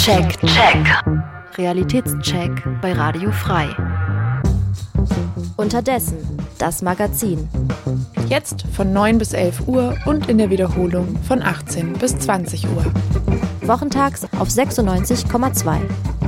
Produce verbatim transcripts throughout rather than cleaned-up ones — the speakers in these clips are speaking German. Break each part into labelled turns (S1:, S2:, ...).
S1: Check, check. Realitätscheck bei Radio Frei.
S2: Unterdessen, das Magazin.
S3: Jetzt von neun bis elf Uhr und in der Wiederholung von achtzehn bis zwanzig Uhr.
S2: Wochentags auf sechsundneunzig Komma zwei.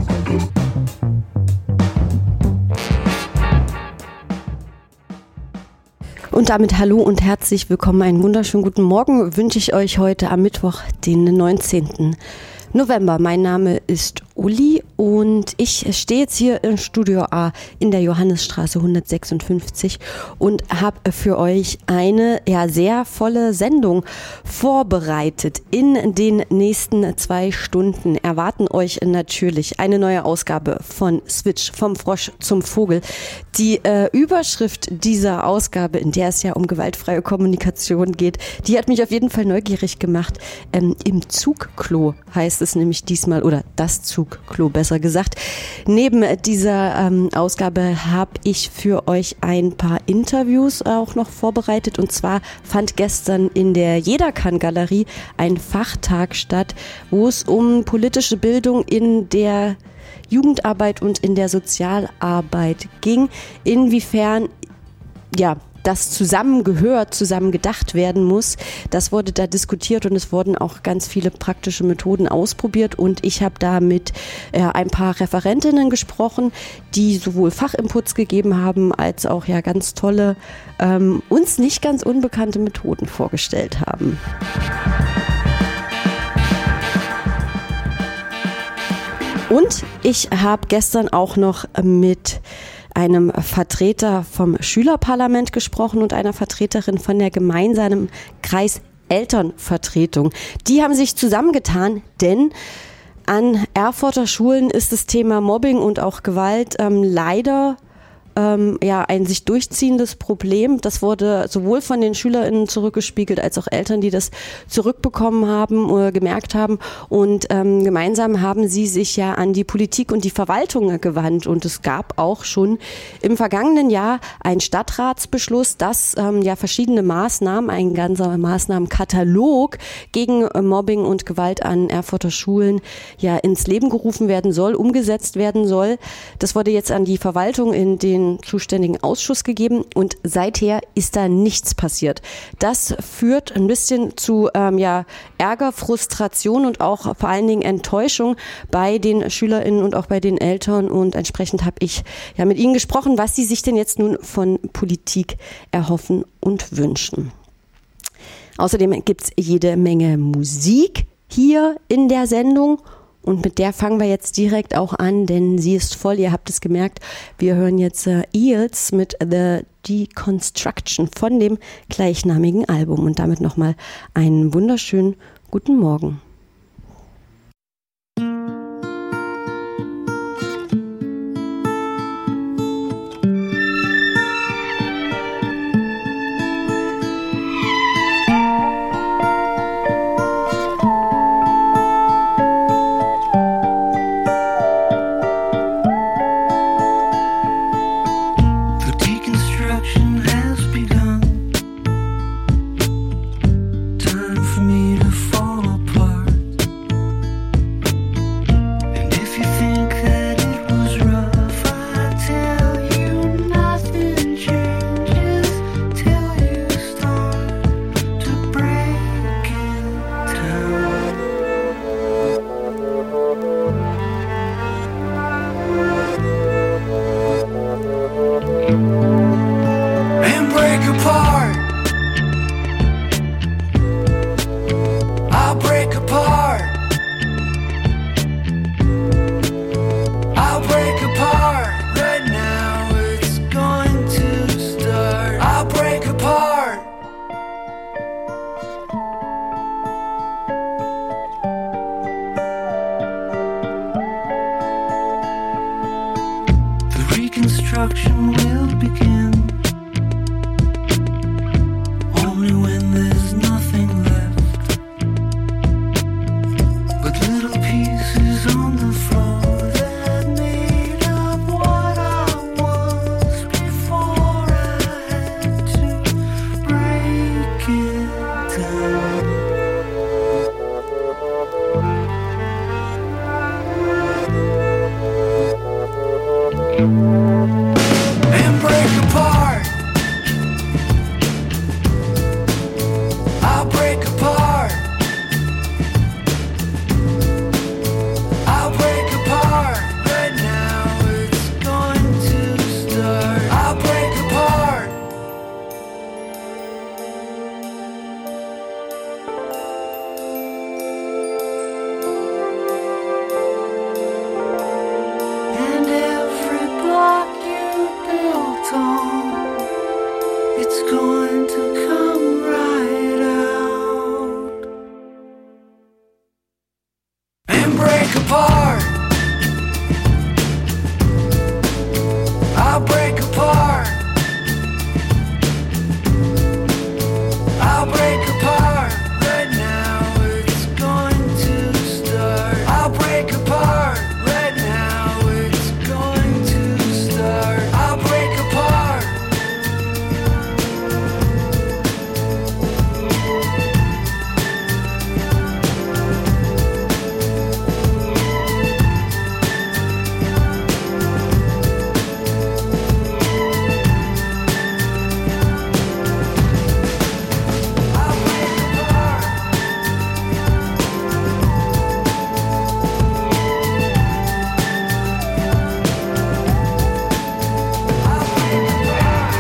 S4: Und damit hallo und herzlich willkommen. Einen wunderschönen guten Morgen wünsche ich euch heute am Mittwoch, den neunzehnten November. Mein Name ist Uli und ich stehe jetzt hier im Studio A in der Johannisstraße hundertsechsundfünfzig und habe für euch eine ja sehr volle Sendung vorbereitet. In den nächsten zwei Stunden erwarten euch natürlich eine neue Ausgabe von Switch, vom Frosch zum Vogel. Die äh, Überschrift dieser Ausgabe, in der es ja um gewaltfreie Kommunikation geht, die hat mich auf jeden Fall neugierig gemacht. Ähm, Im Zugklo heißt es nämlich diesmal, oder das Zugklo besser gesagt. Neben dieser ähm, Ausgabe habe ich für euch ein paar Interviews auch noch vorbereitet, und zwar fand gestern in der Jederkann-Galerie ein Fachtag statt, wo es um politische Bildung in der Jugendarbeit und in der Sozialarbeit ging, inwiefern ja das zusammengehört, zusammen gedacht werden muss. Das wurde da diskutiert und es wurden auch ganz viele praktische Methoden ausprobiert, und ich habe da mit äh, ein paar Referentinnen gesprochen, die sowohl Fachinputs gegeben haben, als auch ja ganz tolle, ähm, uns nicht ganz unbekannte Methoden vorgestellt haben. Und ich habe gestern auch noch mit einem Vertreter vom Schülerparlament gesprochen und einer Vertreterin von der gemeinsamen Kreiselternvertretung. Die haben sich zusammengetan, denn an Erfurter Schulen ist das Thema Mobbing und auch Gewalt ähm, leider Ähm, ja, ein sich durchziehendes Problem. Das wurde sowohl von den SchülerInnen zurückgespiegelt, als auch Eltern, die das zurückbekommen haben oder gemerkt haben. Und ähm, gemeinsam haben sie sich ja an die Politik und die Verwaltung gewandt. Und es gab auch schon im vergangenen Jahr einen Stadtratsbeschluss, dass ähm, ja verschiedene Maßnahmen, ein ganzer Maßnahmenkatalog gegen äh, Mobbing und Gewalt an Erfurter Schulen ja ins Leben gerufen werden soll, umgesetzt werden soll. Das wurde jetzt an die Verwaltung in den zuständigen Ausschuss gegeben, und seither ist da nichts passiert. Das führt ein bisschen zu ähm, ja, Ärger, Frustration und auch vor allen Dingen Enttäuschung bei den SchülerInnen und auch bei den Eltern, und entsprechend habe ich ja mit ihnen gesprochen, was sie sich denn jetzt nun von Politik erhoffen und wünschen. Außerdem gibt es jede Menge Musik hier in der Sendung. Und mit der fangen wir jetzt direkt auch an, denn sie ist voll, ihr habt es gemerkt. Wir hören jetzt äh, Eels mit The Deconstruction von dem gleichnamigen Album. Und damit nochmal einen wunderschönen guten Morgen.
S5: Reconstruction will begin only when there's nothing left but little pieces on the floor that made up what I was before I had to break it down. and break apart. I'll break apart. I'll break apart. Right now it's going to start. I'll break apart. And every block you built on, it's going to come right out and break apart. I'll break apart. I'll break apart. Right now it's going to start. I'll break apart. Right now it's going to start. I'll break apart. I'll break apart. I'll break apart.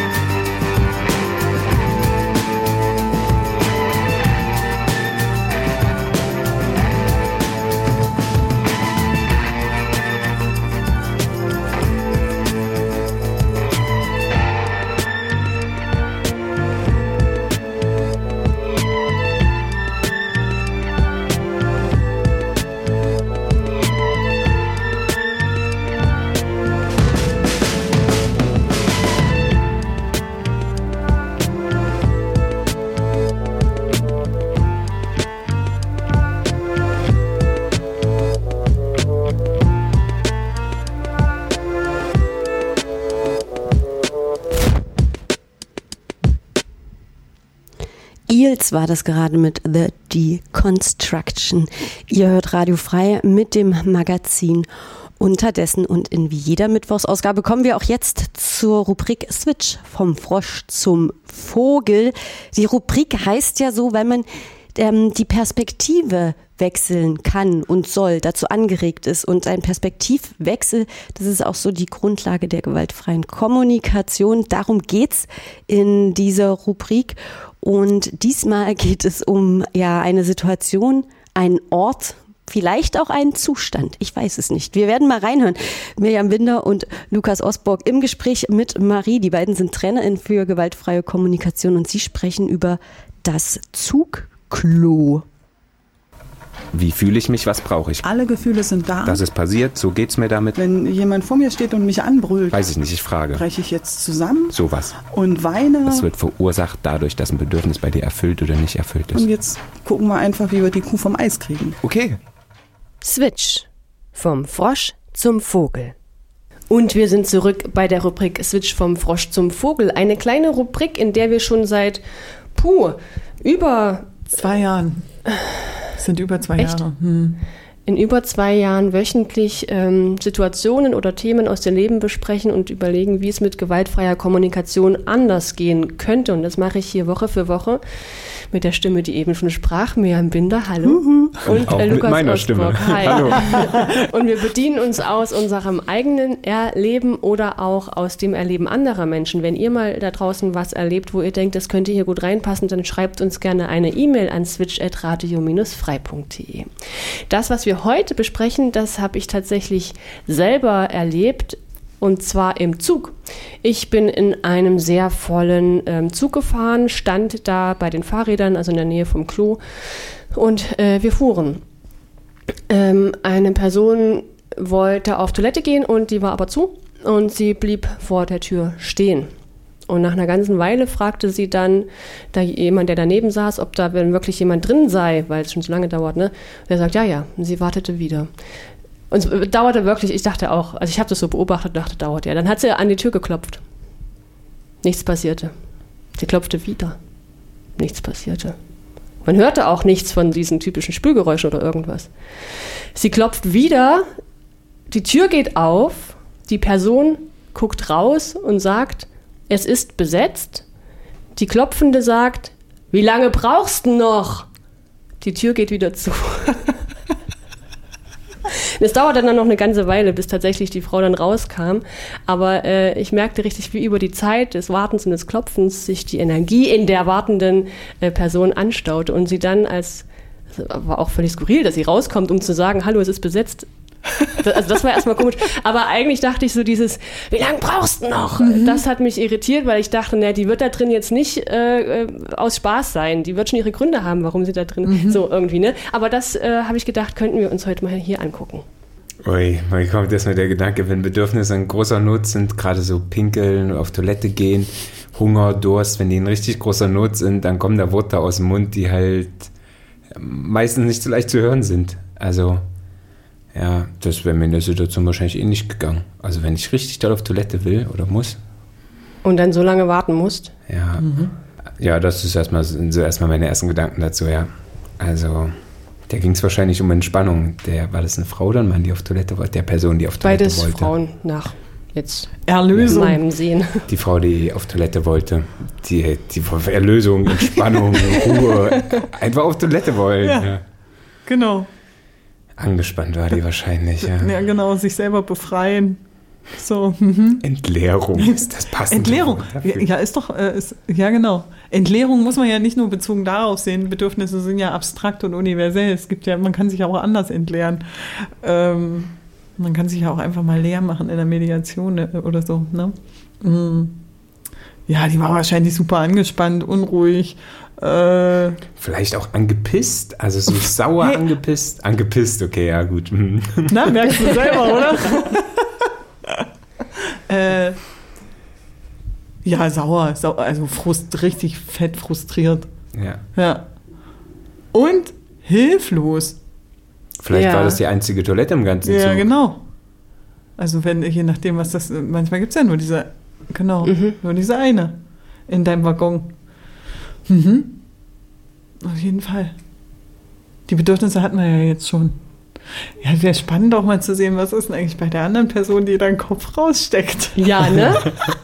S4: Eels war das gerade mit The Deconstruction. Ihr hört Radio Frei mit dem Magazin Unterdessen und in wie jeder Mittwochsausgabe kommen wir auch jetzt zur Rubrik Switch vom Frosch zum Vogel. Die Rubrik heißt ja so, weil man ähm, die Perspektive wechseln kann und soll, dazu angeregt ist. Und ein Perspektivwechsel, das ist auch so die Grundlage der gewaltfreien Kommunikation. Darum geht's in dieser Rubrik. Und diesmal geht es um ja eine Situation, einen Ort, vielleicht auch einen Zustand. Ich weiß es nicht. Wir werden mal reinhören. Mirjam Binder und Lukas Osborg im Gespräch mit Marie. Die beiden sind TrainerInnen für gewaltfreie Kommunikation und sie sprechen über das Zugklo.
S6: Wie fühle ich mich, was brauche ich?
S7: Alle Gefühle sind da.
S6: Das ist passiert, so geht's mir damit.
S7: Wenn jemand vor mir steht und mich anbrüllt,
S6: Weiß ich nicht, ich frage.
S7: breche ich jetzt zusammen
S6: Sowas.
S7: und weine.
S6: Das wird verursacht dadurch, dass ein Bedürfnis bei dir erfüllt oder nicht erfüllt ist.
S7: Und jetzt gucken wir einfach, wie wir die Kuh vom Eis kriegen.
S6: Okay.
S8: Switch. Vom Frosch zum Vogel. Und wir sind zurück bei der Rubrik Switch vom Frosch zum Vogel. Eine kleine Rubrik, in der wir schon seit, puh, über...
S9: Zwei Jahren. Das sind über zwei
S8: Echt?
S9: Jahre. Hm.
S8: in über zwei Jahren wöchentlich ähm, Situationen oder Themen aus dem Leben besprechen und überlegen, wie es mit gewaltfreier Kommunikation anders gehen könnte. Und das mache ich hier Woche für Woche mit der Stimme, die eben schon sprach, Mirjam Binder, hallo.
S6: Uhu. Und
S8: äh,
S6: auch
S8: Lukas
S6: mit meiner
S8: Osborg,
S6: Stimme.
S8: hi.
S6: Hallo.
S8: Und wir bedienen uns aus unserem eigenen Erleben oder auch aus dem Erleben anderer Menschen. Wenn ihr mal da draußen was erlebt, wo ihr denkt, das könnte hier gut reinpassen, dann schreibt uns gerne eine E-Mail an switch at radio dash frei punkt de. Das, was wir heute besprechen, das habe ich tatsächlich selber erlebt. Und zwar im Zug. Ich bin in einem sehr vollen ähm, Zug gefahren, stand da bei den Fahrrädern, also in der Nähe vom Klo, und äh, wir fuhren. Ähm, eine Person wollte auf Toilette gehen und die war aber zu und sie blieb vor der Tür stehen. Und nach einer ganzen Weile fragte sie dann da jemand, der daneben saß, ob da wirklich jemand drin sei, weil es schon so lange dauert. Ne? Der sagt, ja, ja. Und sie wartete wieder. Und es dauerte wirklich, ich dachte auch, also ich habe das so beobachtet, dachte, dauert ja. Dann hat sie an die Tür geklopft. Nichts passierte. Sie klopfte wieder. Nichts passierte. Man hörte auch nichts von diesen typischen Spülgeräuschen oder irgendwas. Sie klopft wieder, die Tür geht auf, Die Person guckt raus und sagt, es ist besetzt. Die Klopfende sagt, wie lange brauchst du noch? Die Tür geht wieder zu. Es dauerte dann noch eine ganze Weile, bis tatsächlich die Frau dann rauskam. Aber äh, ich merkte richtig, wie über die Zeit des Wartens und des Klopfens sich die Energie in der wartenden äh, Person anstaute. Und sie dann als, das war auch völlig skurril, dass sie rauskommt, um zu sagen, hallo, es ist besetzt. Das, also das war erstmal komisch. Aber eigentlich dachte ich so dieses, wie lange brauchst du noch? Mhm. Das hat mich irritiert, weil ich dachte, na, die wird da drin jetzt nicht äh, aus Spaß sein. Die wird schon ihre Gründe haben, warum sie da drin, mhm. so irgendwie, ne? Aber das äh, habe ich gedacht, könnten wir uns heute mal hier angucken.
S6: Ui, mir kommt erstmal der Gedanke, wenn Bedürfnisse in großer Not sind, gerade so pinkeln, auf Toilette gehen, Hunger, Durst, wenn die in richtig großer Not sind, dann kommen da Worte aus dem Mund, die halt meistens nicht so leicht zu hören sind. Also, ja, das wäre mir in der Situation wahrscheinlich eh nicht gegangen. Also, wenn ich richtig doll auf Toilette will oder muss.
S8: Und dann so lange warten musst?
S6: Ja, mhm. ja, das ist erstmal, sind so erstmal meine ersten Gedanken dazu, ja. Also, da ging es wahrscheinlich um Entspannung. Der, war das eine Frau oder ein Mann, die auf Toilette wollte? Der Person, die auf Toilette
S8: Beides
S6: wollte.
S8: Beides Frauen nach jetzt
S9: Erlösung.
S8: meinem Sehen.
S6: Die Frau, die auf Toilette wollte. Die, die Erlösung, Entspannung, Ruhe. Einfach auf Toilette wollen.
S9: Ja,
S6: ja.
S9: Genau.
S6: Angespannt war die wahrscheinlich, ja.
S9: Ja, genau, sich selber befreien. So, mhm.
S6: Entleerung ist das passende
S9: Entleerung,
S6: Wort dafür.
S9: ja, ist doch, äh, ist, ja genau. Entleerung muss man ja nicht nur bezogen darauf sehen, Bedürfnisse sind ja abstrakt und universell. Es gibt ja, man kann sich auch anders entleeren. Ähm, man kann sich ja auch einfach mal leer machen in der Mediation oder so, ne? Mhm. Ja, die war wahrscheinlich super angespannt, unruhig. Äh,
S6: Vielleicht auch angepisst, also so sauer hey. angepisst. Angepisst, okay, ja gut.
S9: Na, merkst du selber, oder? Äh, ja, sauer, sauer, also frust, richtig fett frustriert.
S6: Ja.
S9: Ja. Und hilflos.
S6: Vielleicht
S8: ja.
S6: war das die einzige Toilette im ganzen
S9: Ja,
S6: Zug.
S9: genau. Also wenn, je nachdem, was das, manchmal gibt es ja nur diese, genau, mhm. nur diese eine in deinem Waggon. Mhm. Auf jeden Fall. Die Bedürfnisse hatten wir ja jetzt schon. Ja, wäre spannend auch mal zu sehen, was ist denn eigentlich bei der anderen Person, die deinen Kopf raussteckt.
S8: Ja, ne?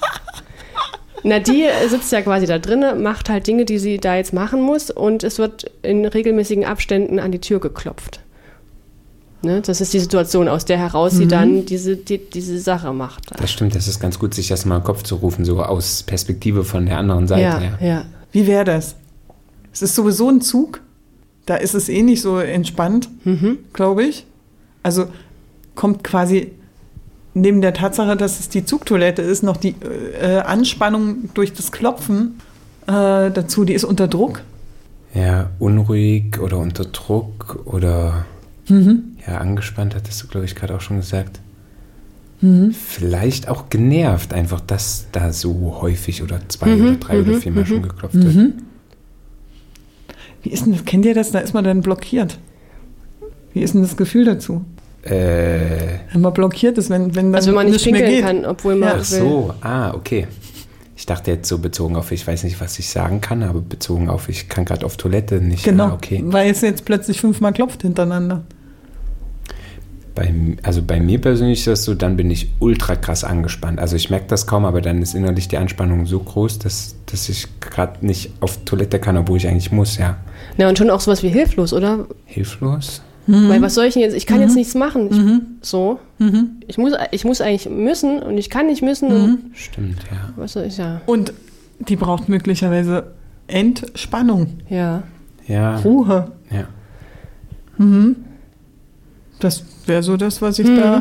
S8: Na, die sitzt ja quasi da drin, macht halt Dinge, die sie da jetzt machen muss und es wird in regelmäßigen Abständen an die Tür geklopft. Ne? Das ist die Situation, aus der heraus sie mhm. dann diese, die, diese Sache macht.
S6: Das stimmt, das ist ganz gut, sich das mal im Kopf zu rufen, so aus Perspektive von der anderen Seite.
S8: Ja,
S6: ja.
S8: ja.
S9: Wie wäre das? Es ist sowieso ein Zug. Da ist es eh nicht so entspannt, mhm. glaube ich. Also kommt quasi neben der Tatsache, dass es die Zugtoilette ist, noch die äh, Anspannung durch das Klopfen äh, dazu. Die ist unter Druck.
S6: Ja, unruhig oder unter Druck oder mhm. ja, angespannt, hattest du, glaube ich, gerade auch schon gesagt. Mhm. Vielleicht auch genervt, einfach, dass da so häufig oder zwei mhm. oder drei mhm. oder viermal mhm. schon geklopft wird.
S9: Mhm. Wie ist denn das? Kennt ihr das? Da ist man dann blockiert. Wie ist denn das Gefühl dazu?
S6: Äh,
S9: wenn man blockiert ist, wenn, wenn dann
S8: also wenn man nicht
S9: nicht
S8: pinkeln
S9: mehr geht.
S8: kann, obwohl man
S6: Ach so, ah, okay. Ich dachte jetzt so bezogen auf, ich weiß nicht, was ich sagen kann, aber bezogen auf, ich kann gerade auf Toilette nicht.
S9: Genau,
S6: ah, okay.
S9: weil es jetzt plötzlich fünfmal klopft hintereinander.
S6: Bei, also bei mir persönlich ist das so, dann bin ich ultra krass angespannt. Also ich merke das kaum, aber dann ist innerlich die Anspannung so groß, dass, dass ich gerade nicht auf Toilette kann, obwohl ich eigentlich muss, ja.
S8: Na und schon auch sowas wie hilflos, oder?
S6: Hilflos?
S8: Mhm. Weil was soll ich denn jetzt? Ich kann mhm. jetzt nichts machen. Ich,
S9: mhm.
S8: So.
S9: Mhm.
S8: Ich, muss, ich muss eigentlich müssen und ich kann nicht müssen.
S9: Mhm.
S8: Und
S6: Stimmt, ja.
S8: Was soll ich ja?
S9: Und die braucht möglicherweise Entspannung.
S8: Ja.
S6: Ja.
S9: Ruhe.
S6: Ja.
S9: Mhm. Das wäre so das, was ich
S8: mhm.
S9: da...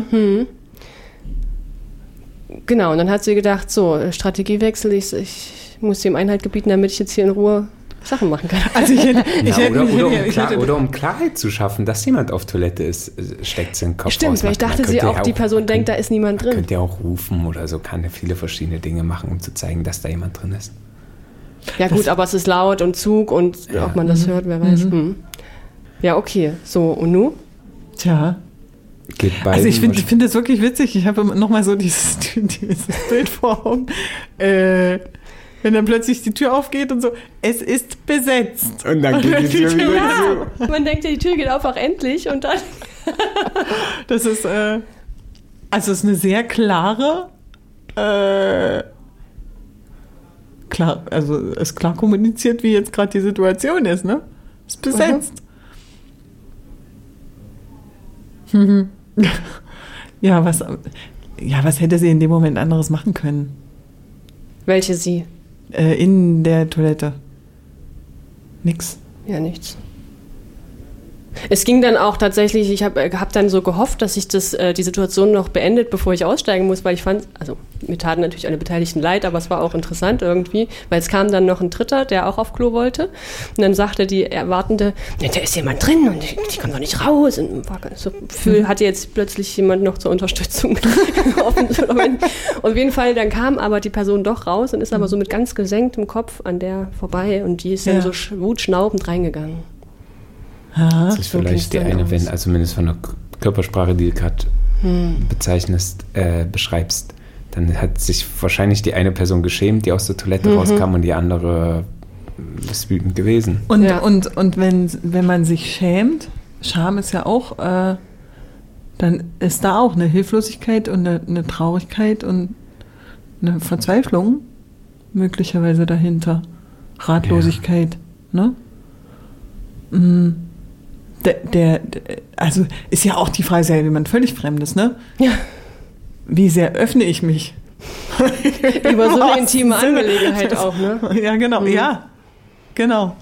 S8: Genau, und dann hat sie gedacht, so, Strategiewechsel, ich, ich muss dem Einhalt gebieten, damit ich jetzt hier in Ruhe Sachen machen kann.
S9: Also ich hätte, ich
S6: ja,
S9: hätte,
S6: oder,
S9: ich
S6: oder,
S9: hätte,
S6: um
S9: ich
S6: Klar,
S9: hätte,
S6: oder um Klarheit zu schaffen, dass jemand auf Toilette ist, steckt sie den Kopf
S8: Stimmt,
S6: raus.
S8: vielleicht dachte
S6: Man
S8: sie
S6: könnte
S8: auch,
S6: ja
S8: die Person
S6: man
S8: denkt,
S6: könnte,
S8: da ist niemand drin.
S6: Man könnte ja auch rufen oder so, kann ja viele verschiedene Dinge machen, um zu zeigen, dass da jemand drin ist.
S8: Ja gut, das, aber es ist laut und Zug und ja. ob man das mhm. hört, wer weiß. Mhm. Ja, okay. So, und nun?
S9: Tja.
S6: Geht
S9: also ich finde find das wirklich witzig. Ich habe nochmal so dieses, dieses Bild vor Augen. Äh, wenn dann plötzlich die Tür aufgeht und so, es ist besetzt.
S6: Und dann geht die Tür wieder
S8: ja, zu. Man denkt ja, die Tür geht auf, auch endlich. Und dann...
S9: Das ist... Äh, Also es ist eine sehr klare, äh, klar, also es ist klar kommuniziert, wie jetzt gerade die Situation ist, ne? Es ist besetzt. Mhm. Ja, was, ja, was hätte sie in dem Moment anderes machen können?
S8: Welche sie?
S9: Äh, in der Toilette. Nix.
S8: Ja, nichts. Es ging dann auch tatsächlich, ich habe hab dann so gehofft, dass sich das, äh, die Situation noch beendet, bevor ich aussteigen muss, weil ich fand, also mir taten natürlich alle Beteiligten leid, aber es war auch interessant irgendwie, weil es kam dann noch ein Dritter, der auch auf Klo wollte und dann sagte die Erwartende, ja, da ist jemand drin und die, die kommt doch nicht raus und war so Gefühl, hatte jetzt plötzlich jemand noch zur Unterstützung. Auf jeden Fall, dann kam aber die Person doch raus und ist aber so mit ganz gesenktem Kopf an der vorbei und die ist dann
S9: Ja.
S8: so wutschnaubend reingegangen.
S9: Ja,
S6: Das ist
S8: so
S6: vielleicht die
S8: ging's dann
S6: eine,
S8: aus.
S6: wenn, also zumindest von der K- Körpersprache, die du gerade
S8: Hm.
S6: bezeichnest, äh, beschreibst, dann hat sich wahrscheinlich die eine Person geschämt, die aus der Toilette
S8: Mhm.
S6: rauskam und die andere äh, ist wütend gewesen.
S9: Und,
S8: Ja.
S9: und, und wenn, wenn man sich schämt, Scham ist ja auch, äh, dann ist da auch eine Hilflosigkeit und eine, eine Traurigkeit und eine Verzweiflung möglicherweise dahinter. Ratlosigkeit, ne? Mm. Der, der, der, also ist ja auch die Frage, ist ja jemand völlig Fremdes, ne?
S8: Ja.
S9: Wie sehr öffne ich mich?
S8: Über so eine
S9: Im
S8: intime
S9: wahrsten Sinne.
S8: Angelegenheit auch, ne?
S9: Ja, genau,
S8: Mhm.
S9: ja, genau.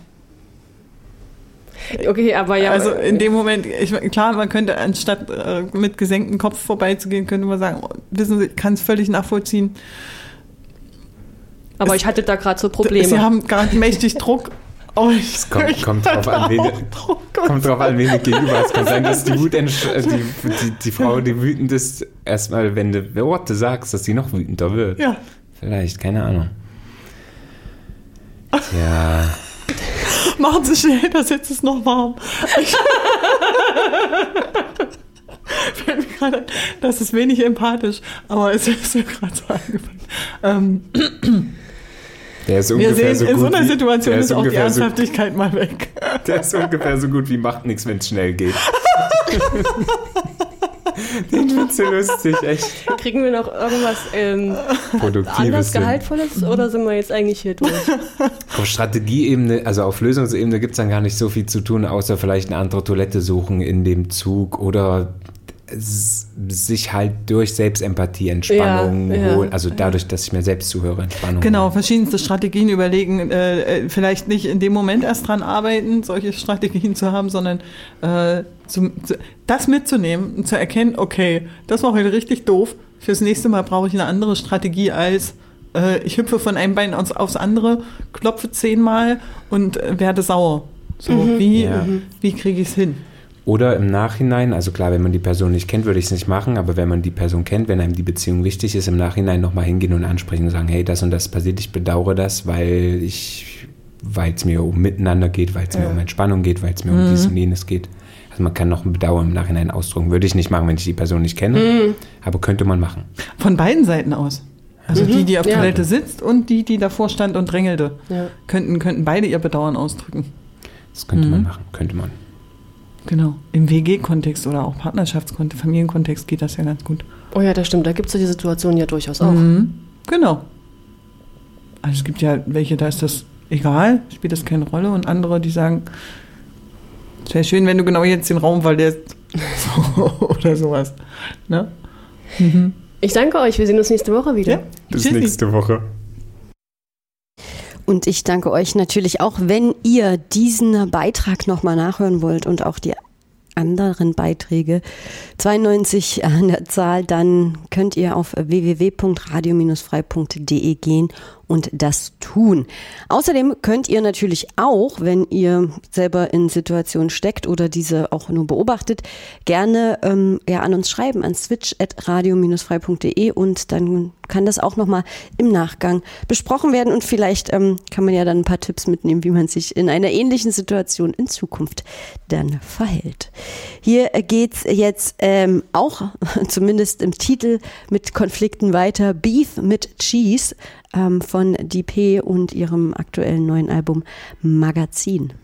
S8: Okay, aber ja.
S9: Also in dem Moment, ich, klar, man könnte anstatt äh, mit gesenktem Kopf vorbeizugehen, könnte man sagen, oh, wissen Sie, ich kann es völlig nachvollziehen.
S8: aber
S9: es-
S8: ich hatte da gerade so Probleme.
S9: Sie haben gerade mächtig Druck. Oh, ich,
S6: Es kommt,
S9: ich
S6: kommt drauf an, wen,
S9: auch
S6: du-
S9: Druck.
S6: kommt drauf an, wen du gegenüber hast. Kann sein, dass die, Wut entsch- äh, die, die, die Frau, die wütend ist, erstmal, wenn du Worte sagst, dass sie noch wütender wird.
S9: Ja.
S6: Vielleicht, keine Ahnung. Tja,
S9: Machen Sie schnell, das jetzt ist noch warm. Ich fällt mir gerade ein, das ist wenig empathisch, aber es ist mir gerade so eingefallen. Ähm,
S6: der ist
S9: wir
S6: ungefähr
S9: sehen,
S6: so
S9: in
S6: gut
S9: so einer
S6: wie,
S9: Situation
S6: der
S9: ist auch die
S6: ungefähr so,
S9: Ernsthaftigkeit mal weg.
S6: der ist ungefähr so gut wie macht nichts, wenn es schnell geht. Den findest du lustig, echt.
S8: Kriegen wir noch irgendwas ähm,
S6: Produktives
S8: anders
S6: Sinn.
S8: Gehaltvolles oder sind wir jetzt eigentlich hier durch?
S6: Auf Strategieebene, also auf Lösungsebene gibt es dann gar nicht so viel zu tun, außer vielleicht eine andere Toilette suchen in dem Zug oder s- sich halt durch Selbstempathie Entspannung
S8: Ja, ja.
S6: holen. Also dadurch, dass ich mir selbst zuhöre, Entspannung
S9: Genau,
S6: holen.
S9: verschiedenste Strategien überlegen, äh, äh, vielleicht nicht in dem Moment erst dran arbeiten, solche Strategien zu haben, sondern äh, zu, zu, das mitzunehmen und zu erkennen, okay, das war heute richtig doof, fürs nächste Mal brauche ich eine andere Strategie als äh, ich hüpfe von einem Bein aufs, aufs andere, klopfe zehnmal und äh, werde sauer. So, wie,
S6: Ja.
S9: wie kriege ich es hin?
S6: Oder im Nachhinein, also klar, wenn man die Person nicht kennt, würde ich es nicht machen, aber wenn man die Person kennt, wenn einem die Beziehung wichtig ist, im Nachhinein nochmal hingehen und ansprechen und sagen, hey, das und das passiert, ich bedauere das, weil ich, weil es mir um Miteinander geht, weil es mir um Entspannung geht, weil es mir um dies und jenes geht. Also man kann noch ein Bedauern im Nachhinein ausdrücken. Würde ich nicht machen, wenn ich die Person nicht kenne, aber könnte man machen.
S9: Von beiden Seiten aus. Also die, die auf
S8: Ja.
S9: Toilette sitzt und die, die davor stand und drängelte,
S8: Ja.
S9: könnten, könnten beide ihr Bedauern ausdrücken.
S6: Das könnte man machen, könnte man.
S9: Genau. Im W G-Kontext oder auch Partnerschaftskontext, Familienkontext geht das ja ganz gut.
S8: Oh ja, das stimmt. Da gibt es die Situation ja durchaus auch.
S9: Mhm. Genau. Also es gibt ja welche, da ist das egal, spielt das keine Rolle. Und andere, die sagen, es wäre schön, wenn du genau jetzt den Raum verlässt. So, oder sowas. Ne? Mhm.
S8: Ich danke euch. Wir sehen uns nächste Woche wieder.
S9: Ja.
S6: Bis
S9: Tschüssi.
S6: nächste Woche.
S4: Und ich danke euch natürlich auch, wenn ihr diesen Beitrag nochmal nachhören wollt und auch die anderen Beiträge zweiundneunzig an der Zahl, dann könnt ihr auf w w w punkt radio frei punkt d e gehen und das tun. Außerdem könnt ihr natürlich auch, wenn ihr selber in Situationen steckt oder diese auch nur beobachtet, gerne ähm, ja, an uns schreiben, an switch at radio frei punkt d e und dann kann das auch nochmal im Nachgang besprochen werden und vielleicht ähm, kann man ja dann ein paar Tipps mitnehmen, wie man sich in einer ähnlichen Situation in Zukunft dann verhält. Hier geht's jetzt ähm, auch, zumindest im Titel, mit Konflikten weiter. Beef mit Cheese ähm, von D P und ihrem aktuellen neuen Album Magazin.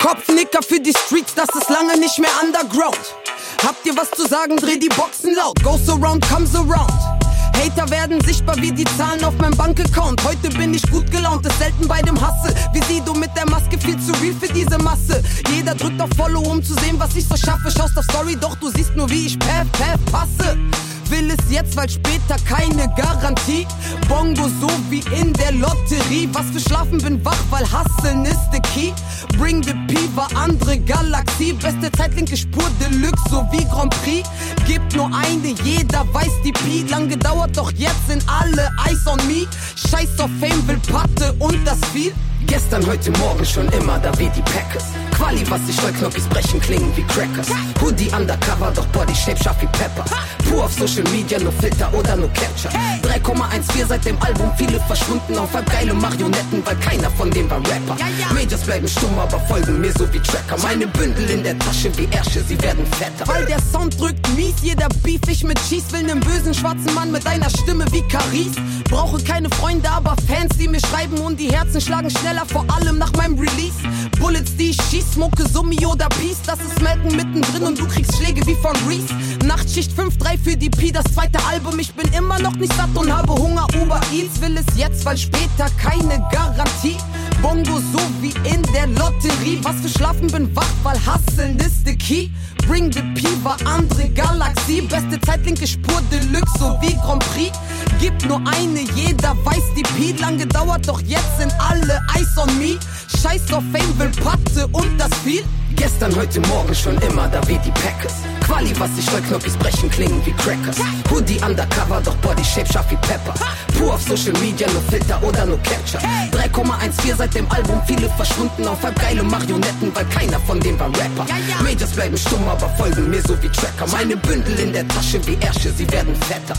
S10: Kopfnicker für die Streets, das ist lange nicht mehr Underground. Habt ihr was zu sagen, dreh die Boxen laut. Goes around, comes around. Hater werden sichtbar wie die Zahlen auf meinem Bankaccount. Heute bin ich gut gelaunt, ist selten bei dem Hassel. Wie Sido mit der Maske, viel zu real für diese Masse. Jeder drückt auf Follow, um zu sehen, was ich so schaffe. Schaust auf Story, doch du siehst nur, wie ich paff, paff passe. Will es jetzt, weil später keine Garantie. Bongo so wie in der Lotterie. Was für Schlafen bin wach, weil Hustlen ist the key. Bring the P war andere Galaxie. Beste Zeit, linke Spur, Deluxe so wie Grand Prix. Gibt nur eine, jeder weiß die Pi. Lang gedauert, doch jetzt sind alle Eyes on me. Scheiß auf Fame, will Patte und das viel. Gestern, heute, morgen schon immer da wie die Packers. Quali, was ich will, Knoppis brechen, klingen wie Crackers. Hoodie undercover, doch Body shape scharf wie Pepper. Pur auf Social Media, nur Filter oder nur Capture. drei Komma vierzehn seit dem Album, viele verschwunden auf halb geile Marionetten, weil keiner von denen war Rapper. Majors bleiben stumm, aber folgen mir so wie Tracker. Meine Bündel in der Tasche wie Ärsche, sie werden fetter. Weil der Sound drückt mies, jeder Beef ich mit Cheese. Will nen bösen schwarzen Mann mit einer Stimme wie Caris. Brauche keine Freunde, aber Fans, die mir schreiben und die Herzen schlagen schneller, vor allem nach meinem Release. Bullets, die ich schieß, Smoke, Summi oder Peace. Das ist Melken mittendrin und du kriegst Schläge wie von Reese. Nachtschicht fünf drei für die P, das zweite Album. Ich bin immer noch nicht satt und habe Hunger, Uber Eats. Will es jetzt, weil später keine Garantie. Bongo so wie in der Lotterie. Was für Schlafen bin wach, weil Hustlen ist the key. Bring the P war andere Galaxie. Beste Zeit, linke Spur, Deluxe so wie Grand Prix. Gibt nur eine, jeder weiß die P. Lang gedauert, doch jetzt sind alle Eyes on me. Scheiß auf Fame, will Patte und das viel. Gestern, heute, morgen schon immer da wie die Packers. Quali, was ich will, Knoppis brechen, klingen wie Crackers. Hoodie undercover, doch Body shape scharf wie Pepper. Pur auf Social Media, nur Filter oder nur Capture. drei Komma vierzehn seit dem Album, viele verschwunden auf halb geile Marionetten, weil keiner von denen war Rapper. Majors bleiben stumm, aber folgen mir so wie Tracker. Meine Bündel in der Tasche wie Ärsche, sie werden fetter.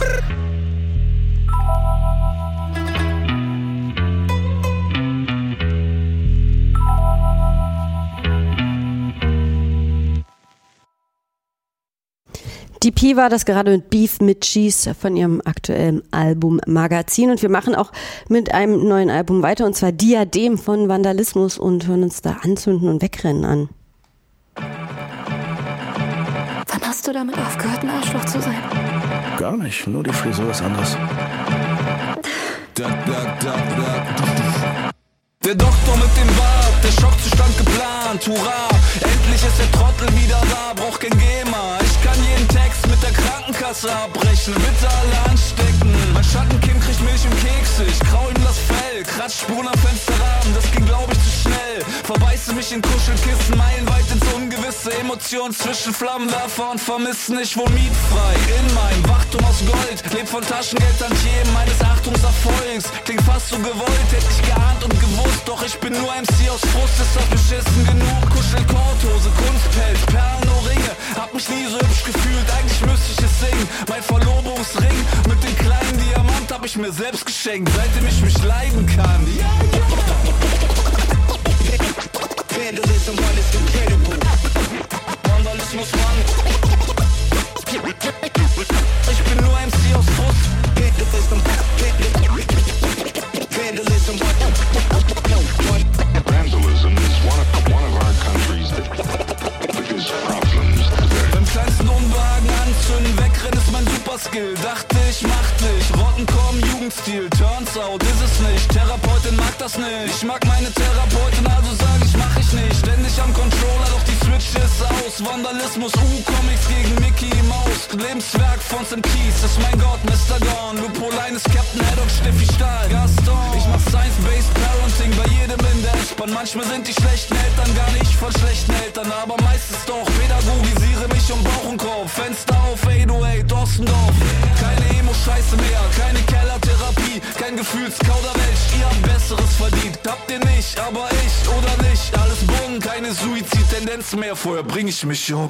S4: Die Pi war das gerade mit Beef mit Cheese von ihrem aktuellen Album Magazin. Und wir machen auch mit einem neuen Album weiter, und zwar Diadem von Vandalismus, und hören uns da Anzünden und Wegrennen an.
S1: Wann hast du damit aufgehört, ein Arschloch zu sein?
S11: Gar nicht, nur die Frisur ist anders. Da, da, da, da. Der Doktor mit dem Bart, der Schockzustand geplant, hurra! Endlich ist der Trottel wieder da, braucht kein GEMA. Ich kann jeden Text mit der Krankenkasse abrechnen, bitte alle anstecken. Mein Schattenkind kriegt Milch im Kekse, ich krau ihm das Fell, kratz Spuren am Fensterrahmen, das ging glaub ich zu schnell. Verbeiße mich in Kuschelkissen, meilenweit ins Ungewisse, Emotionen zwischen Flammenwerfer und Vermissen. Ich wohn mietfrei in meinem Wachturm aus Gold, leb von Taschengeld an jedem meines Achtungserfolgs. Klingt fast so gewollt, hätte ich geahnt und gewusst, doch ich bin nur M C aus Frust, ist doch beschissen genug. Kuschelkorthose, Kunstpelz, Perlenohrringe, hab mich nie so hübsch gefühlt, eigentlich müsste ich es singen. Mein Verlobungsring mit dem kleinen Diamant hab ich mir selbst geschenkt, seitdem ich mich leiden kann. Ja, ja. Vandalism, one is incredible. Vandalismus, Mann. Ich bin nur M C aus Frust. Vandalism, Vandalism, Vandalism is one of, one of our country's biggest problems today. Beim kleinsten Unwagen anzünden, wegrennen ist mein Superskill. Dachte ich, machte ich, Rotten kommen, Jugendstil. Turns out, ist es nicht, Therapeutin mag das nicht. Ich mag meine Therapeutin, also sag ich, mach ich nicht. Ständig am Controller, doch die Switch ist aus. Vandalismus, U-Comics gegen Mickey Mouse. Lebenswerk von Sam Keys, ist mein Gott, Mister Gone. Lupolein ist Captain Haddock, Steffi Stahl, Gaston. Ich mach Science-Based Parenting bei jedem in der S-Bahn. Manchmal sind die schlechten Eltern gar nicht von schlechten Eltern, aber meistens doch. Pädagogisiere mich um Bauch und Kopf. Fenster auf, acht null acht, Ostendorf. Keine Emo-Scheiße mehr, keine Kellertherapie, kein Gefühlskauderwelsch. Ihr habt Besseres verdient, habt ihr nicht, aber ich oder nicht. Alles bumm, keine Suizidtendenz mehr, vorher bring ich mich um.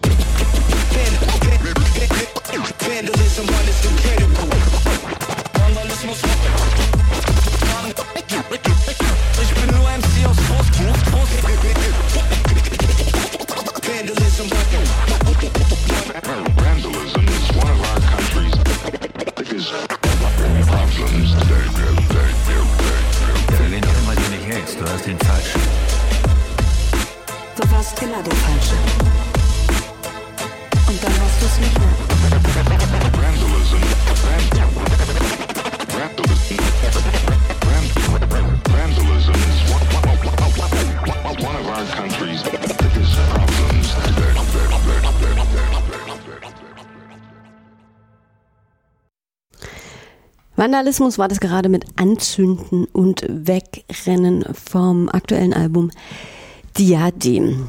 S11: Vandalism, one is incredible. Vandalismus, ich bin nur M C aus Frust, Frust, Frust. Vandalism, Vandalism is one of our country's biggest problems today. Verlier doch immer, den nicht hältst, du hast den falschen.
S12: immer der Falsche. Und dann hast du es nicht mehr.
S11: One of our country's biggest problems.
S4: Vandalismus war das gerade mit Anzünden und Wegrennen vom aktuellen Album Diadem.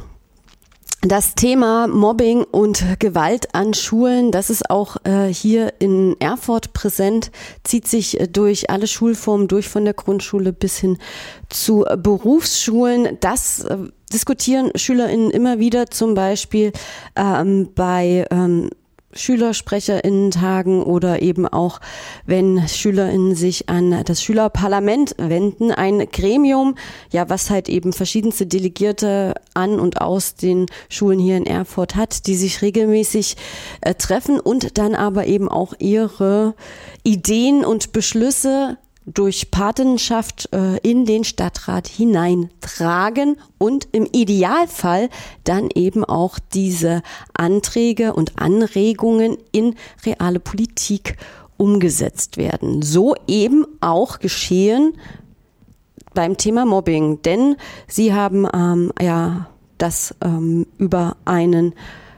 S4: Das Thema Mobbing und Gewalt an Schulen, das ist auch äh, hier in Erfurt präsent, zieht sich äh, durch alle Schulformen durch, von der Grundschule bis hin zu äh, Berufsschulen. Das äh, diskutieren SchülerInnen immer wieder, zum Beispiel ähm, bei ähm, SchülersprecherInnen-Tagen oder eben auch, wenn SchülerInnen sich an das Schülerparlament wenden. Ein Gremium, ja, was halt eben verschiedenste Delegierte an und aus den Schulen hier in Erfurt hat, die sich regelmäßig äh, treffen und dann aber eben auch ihre Ideen und Beschlüsse durch Patenschaft äh, in den Stadtrat hineintragen und im Idealfall dann eben auch diese Anträge und Anregungen in reale Politik umgesetzt werden. So eben auch geschehen beim Thema Mobbing, denn sie haben ähm, ja das ähm, über einen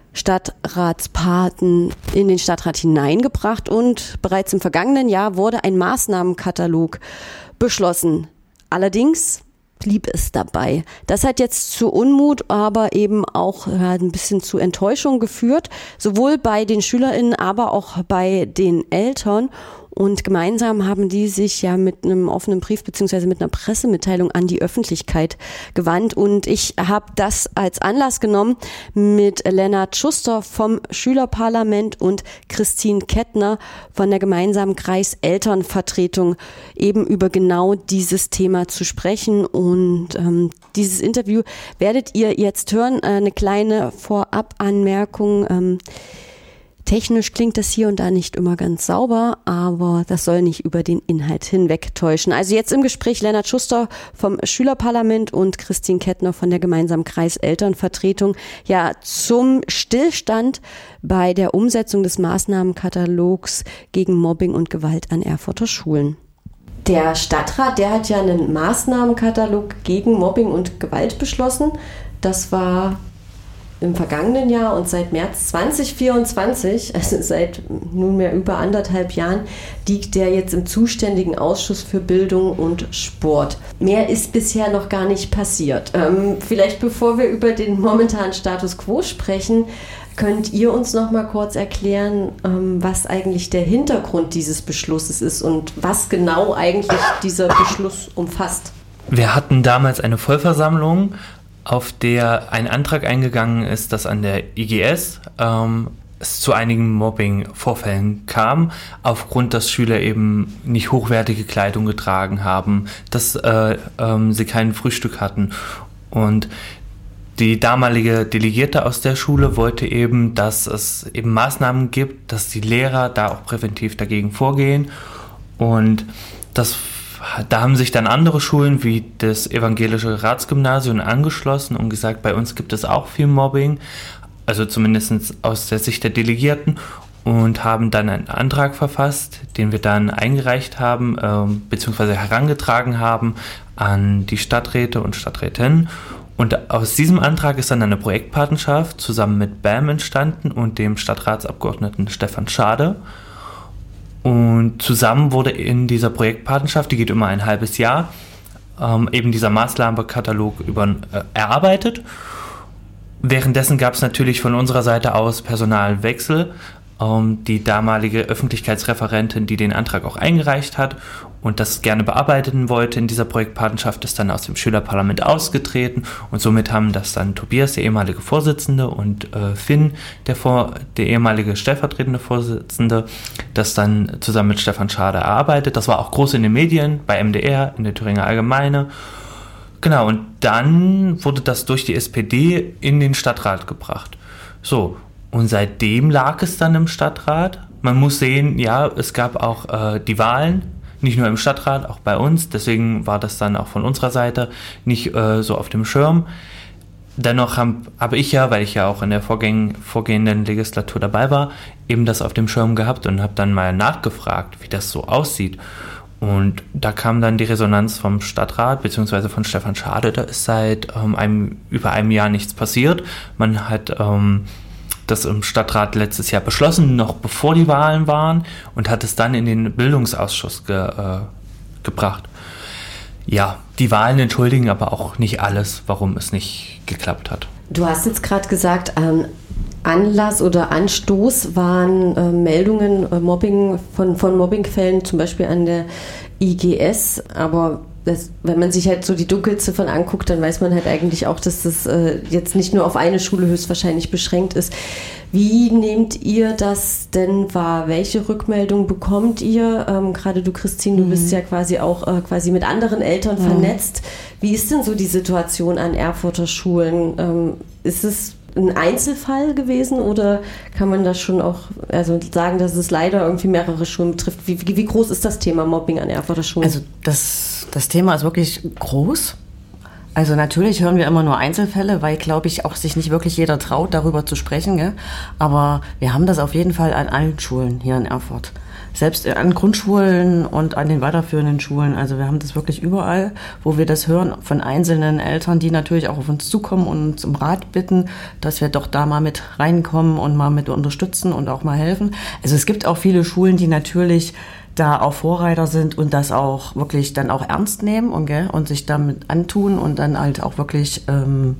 S4: Stadtratspaten in den Stadtrat hineingebracht und bereits im vergangenen Jahr wurde ein Maßnahmenkatalog beschlossen. Allerdings blieb es dabei. Das hat jetzt zu Unmut, aber eben auch ja, ein bisschen zu Enttäuschung geführt, sowohl bei den SchülerInnen, aber auch bei den Eltern. Und gemeinsam haben die sich ja mit einem offenen Brief beziehungsweise mit einer Pressemitteilung an die Öffentlichkeit gewandt. Und ich habe das als Anlass genommen, mit Lennart Schuster vom Schülerparlament und Christine Kettner von der gemeinsamen Kreiselternvertretung eben über genau dieses Thema zu sprechen. Und ähm, dieses Interview werdet ihr jetzt hören. Eine kleine Vorabanmerkung. Ähm, Technisch klingt das hier und da nicht immer ganz sauber, aber das soll nicht über den Inhalt hinwegtäuschen. Also jetzt im Gespräch Lennart Schuster vom Schülerparlament und Christine Kettner von der gemeinsamen Kreiselternvertretung ja zum Stillstand bei der Umsetzung des Maßnahmenkatalogs gegen Mobbing und Gewalt an Erfurter Schulen. Der Stadtrat, der hat ja einen Maßnahmenkatalog gegen Mobbing und Gewalt beschlossen. Das war im vergangenen Jahr und seit März zwanzig vierundzwanzig, also seit nunmehr über anderthalb Jahren, liegt der jetzt im zuständigen Ausschuss für Bildung und Sport. Mehr ist bisher noch gar nicht passiert. Ähm, vielleicht bevor wir über den momentanen Status quo sprechen, könnt ihr uns noch mal kurz erklären, ähm, was eigentlich der Hintergrund dieses Beschlusses ist und was genau eigentlich dieser Beschluss umfasst?
S13: Wir hatten damals eine Vollversammlung, auf der ein Antrag eingegangen ist, dass an der I G S ähm, es zu einigen Mobbing-Vorfällen kam, aufgrund, dass Schüler eben nicht hochwertige Kleidung getragen haben, dass äh, ähm, sie kein Frühstück hatten. Und die damalige Delegierte aus der Schule wollte eben, dass es eben Maßnahmen gibt, dass die Lehrer da auch präventiv dagegen vorgehen. Und das Da haben sich dann andere Schulen wie das Evangelische Ratsgymnasium angeschlossen und gesagt, bei uns gibt es auch viel Mobbing, also zumindest aus der Sicht der Delegierten, und haben dann einen Antrag verfasst, den wir dann eingereicht haben, ähm, beziehungsweise herangetragen haben an die Stadträte und Stadträtinnen. Und aus diesem Antrag ist dann eine Projektpatenschaft zusammen mit B A M entstanden und dem Stadtratsabgeordneten Stefan Schade. Und zusammen wurde in dieser Projektpatenschaft, die geht immer ein halbes Jahr, ähm, eben dieser Maßnahmenkatalog über, äh, erarbeitet. Währenddessen gab es natürlich von unserer Seite aus Personalwechsel. Ähm, die damalige Öffentlichkeitsreferentin, die den Antrag auch eingereicht hat und das gerne bearbeiten wollte in dieser Projektpatenschaft, ist dann aus dem Schülerparlament ausgetreten und somit haben das dann Tobias, der ehemalige Vorsitzende, und äh, Finn, der, vor, der ehemalige stellvertretende Vorsitzende, das dann zusammen mit Stefan Schade erarbeitet. Das war auch groß in den Medien, bei M D R, in der Thüringer Allgemeine. Genau, und dann wurde das durch die S P D in den Stadtrat gebracht. So, und seitdem lag es dann im Stadtrat. Man muss sehen, ja, es gab auch äh, die Wahlen, nicht nur im Stadtrat, auch bei uns. Deswegen war das dann auch von unserer Seite nicht äh, so auf dem Schirm. dennoch habe hab ich ja, weil ich ja auch in der vorgäng, vorgehenden Legislatur dabei war, eben das auf dem Schirm gehabt und habe dann mal nachgefragt, wie das so aussieht. Und da kam dann die Resonanz vom Stadtrat beziehungsweise von Stefan Schade, da ist seit ähm, einem, über einem Jahr nichts passiert. Man hat ähm, das im Stadtrat letztes Jahr beschlossen, noch bevor die Wahlen waren, und hat es dann in den Bildungsausschuss ge, äh, gebracht. Ja, die Wahlen entschuldigen aber auch nicht alles, warum es nicht geklappt hat.
S4: Du hast jetzt gerade gesagt, ähm, Anlass oder Anstoß waren äh, Meldungen äh, Mobbing von, von Mobbingfällen, zum Beispiel an der I G S, aber das, wenn man sich halt so die Dunkelziffern anguckt, dann weiß man halt eigentlich auch, dass das äh, jetzt nicht nur auf eine Schule höchstwahrscheinlich beschränkt ist. Wie nehmt ihr das denn wahr? Welche Rückmeldung bekommt ihr? Ähm, gerade du, Christine, du mhm. bist ja quasi auch äh, quasi mit anderen Eltern mhm. vernetzt. Wie ist denn so die Situation an Erfurter Schulen? Ähm, ist es ein Einzelfall gewesen oder kann man das schon auch also sagen, dass es leider irgendwie mehrere Schulen betrifft? Wie, wie, wie groß ist das Thema Mobbing an Erfurter Schulen?
S14: Also das, das Thema ist wirklich groß. Also natürlich hören wir immer nur Einzelfälle, weil, glaube ich, auch sich nicht wirklich jeder traut, darüber zu sprechen. Gell? Aber wir haben das auf jeden Fall an allen Schulen hier in Erfurt. Selbst an Grundschulen und an den weiterführenden Schulen. Also wir haben das wirklich überall, wo wir das hören von einzelnen Eltern, die natürlich auch auf uns zukommen und uns um Rat bitten, dass wir doch da mal mit reinkommen und mal mit unterstützen und auch mal helfen. Also es gibt auch viele Schulen, die natürlich da auch Vorreiter sind und das auch wirklich dann auch ernst nehmen und, gell, und sich damit antun und dann halt auch wirklich, ähm,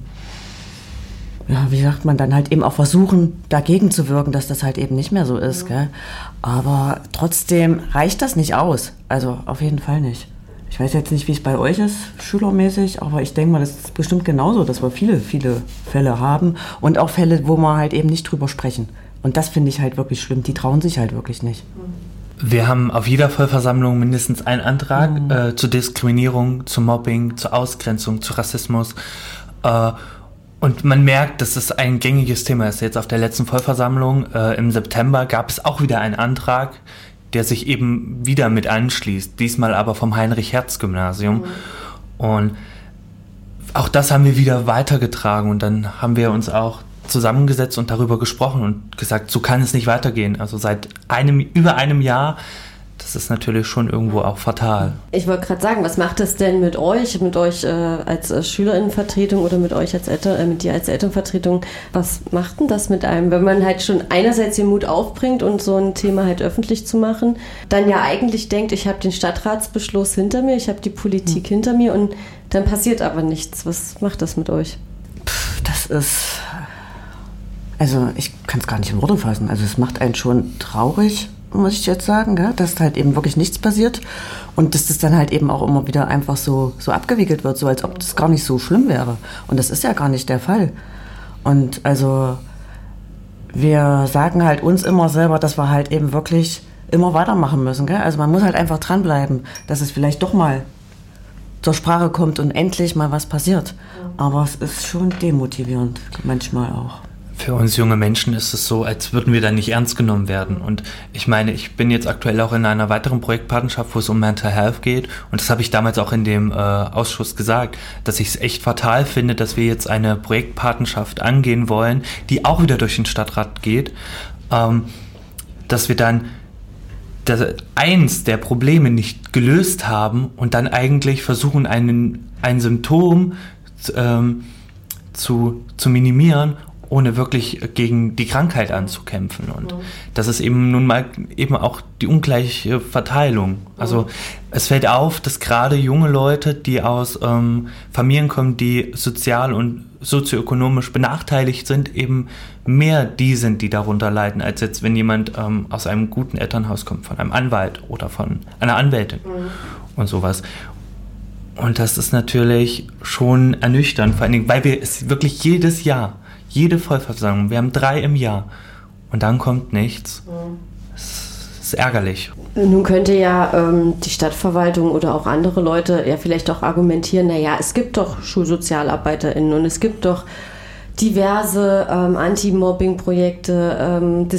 S14: ja, wie sagt man, dann halt eben auch versuchen, dagegen zu wirken, dass das halt eben nicht mehr so ist. Gell. Aber trotzdem reicht das nicht aus. Also auf jeden Fall nicht. Ich weiß jetzt nicht, wie es bei euch ist, schülermäßig, aber ich denke mal, das ist bestimmt genauso, dass wir viele, viele Fälle haben und auch Fälle, wo wir halt eben nicht drüber sprechen. Und das finde ich halt wirklich schlimm. Die trauen sich halt wirklich nicht.
S13: Wir haben auf jeder Vollversammlung mindestens einen Antrag mhm. äh, zur Diskriminierung, zu Mobbing, zur Ausgrenzung, zu Rassismus. Äh, und man merkt, dass es ein gängiges Thema ist. Jetzt auf der letzten Vollversammlung äh, im September gab es auch wieder einen Antrag, der sich eben wieder mit anschließt. Diesmal aber vom Heinrich-Herz-Gymnasium. Mhm. Und auch das haben wir wieder weitergetragen. Und dann haben wir uns auch zusammengesetzt und darüber gesprochen und gesagt, so kann es nicht weitergehen. Also seit einem, über einem Jahr, das ist natürlich schon irgendwo auch fatal.
S4: Ich wollte gerade sagen, was macht das denn mit euch, mit euch äh, als äh, Schülerinnenvertretung oder mit euch als Eltern, äh, mit dir als Elternvertretung, was macht denn das mit einem, wenn man halt schon einerseits den Mut aufbringt und so ein Thema halt öffentlich zu machen, dann ja eigentlich denkt, ich habe den Stadtratsbeschluss hinter mir, ich habe die Politik hm. hinter mir und dann passiert aber nichts. Was macht das mit euch?
S14: Pff, das ist... Also ich kann es gar nicht in Worte fassen. Also es macht einen schon traurig, muss ich jetzt sagen, gell? Dass halt eben wirklich nichts passiert und dass das dann halt eben auch immer wieder einfach so, so abgewickelt wird, so als ob das gar nicht so schlimm wäre. Und das ist ja gar nicht der Fall. Und also wir sagen halt uns immer selber, dass wir halt eben wirklich immer weitermachen müssen. Gell? Also man muss halt einfach dranbleiben, dass es vielleicht doch mal zur Sprache kommt und endlich mal was passiert. Aber es ist schon demotivierend, manchmal auch.
S13: Für uns junge Menschen ist es so, als würden wir da nicht ernst genommen werden. Und ich meine, ich bin jetzt aktuell auch in einer weiteren Projektpartnerschaft, wo es um Mental Health geht. Und das habe ich damals auch in dem äh, Ausschuss gesagt, dass ich es echt fatal finde, dass wir jetzt eine Projektpartnerschaft angehen wollen, die auch wieder durch den Stadtrat geht, ähm, dass wir dann das, eins der Probleme nicht gelöst haben und dann eigentlich versuchen, einen, ein Symptom ähm, zu, zu minimieren, ohne wirklich gegen die Krankheit anzukämpfen. Und mhm. das ist eben nun mal eben auch die ungleiche Verteilung. Also mhm. es fällt auf, dass gerade junge Leute, die aus ähm, Familien kommen, die sozial und sozioökonomisch benachteiligt sind, eben mehr die sind, die darunter leiden, als jetzt, wenn jemand ähm, aus einem guten Elternhaus kommt, von einem Anwalt oder von einer Anwältin mhm. und sowas. Und das ist natürlich schon ernüchternd, vor allen Dingen, weil wir es wirklich jedes Jahr Jede Vollversammlung, wir haben drei im Jahr und dann kommt nichts. Das ist ärgerlich.
S4: Nun könnte ja ähm, die Stadtverwaltung oder auch andere Leute ja vielleicht auch argumentieren, naja, es gibt doch SchulsozialarbeiterInnen und es gibt doch diverse ähm, Anti-Mobbing-Projekte, ähm,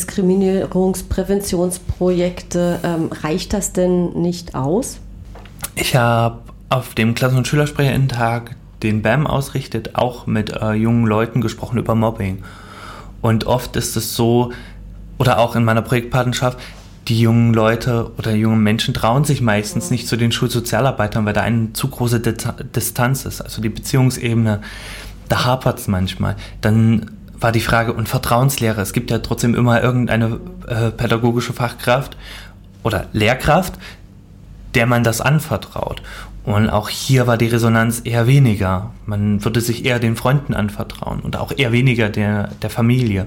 S4: Diskriminierungspräventionsprojekte. Ähm, reicht das denn nicht aus?
S13: Ich habe auf dem Klassen- und Schülersprecherinnen-Tag den B A M ausrichtet, auch mit äh, jungen Leuten gesprochen über Mobbing. Und oft ist es so, oder auch in meiner Projektpatenschaft, die jungen Leute oder jungen Menschen trauen sich meistens nicht zu den Schulsozialarbeitern, weil da eine zu große Distanz ist. Also die Beziehungsebene, da hapert es manchmal. Dann war die Frage, und Vertrauenslehre, es gibt ja trotzdem immer irgendeine äh, pädagogische Fachkraft oder Lehrkraft, der man das anvertraut. Und auch hier war die Resonanz eher weniger. Man würde sich eher den Freunden anvertrauen und auch eher weniger der, der Familie.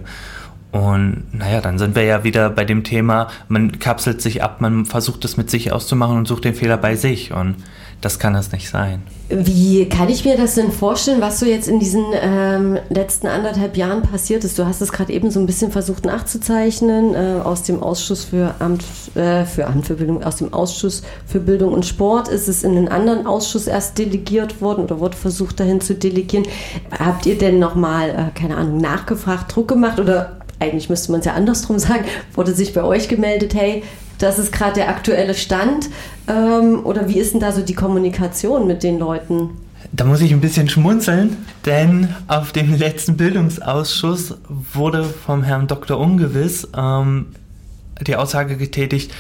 S13: Und naja, dann sind wir ja wieder bei dem Thema, man kapselt sich ab, man versucht es mit sich auszumachen und sucht den Fehler bei sich. Und das kann es nicht sein.
S4: Wie kann ich mir das denn vorstellen, was so jetzt in diesen ähm, letzten anderthalb Jahren passiert ist? Du hast es gerade eben so ein bisschen versucht nachzuzeichnen, äh, aus dem Ausschuss für Amt, äh, für Amt für Bildung, aus dem Ausschuss für Bildung und Sport ist es in einen anderen Ausschuss erst delegiert worden oder wurde versucht dahin zu delegieren. Habt ihr denn nochmal, äh, keine Ahnung, nachgefragt, Druck gemacht oder eigentlich müsste man es ja andersrum sagen, wurde sich bei euch gemeldet, hey, das ist gerade der aktuelle Stand, ähm, oder wie ist denn da so die Kommunikation mit den Leuten?
S13: Da muss ich ein bisschen schmunzeln, denn auf dem letzten Bildungsausschuss wurde vom Herrn Doktor Ungewiss ähm, die Aussage getätigt,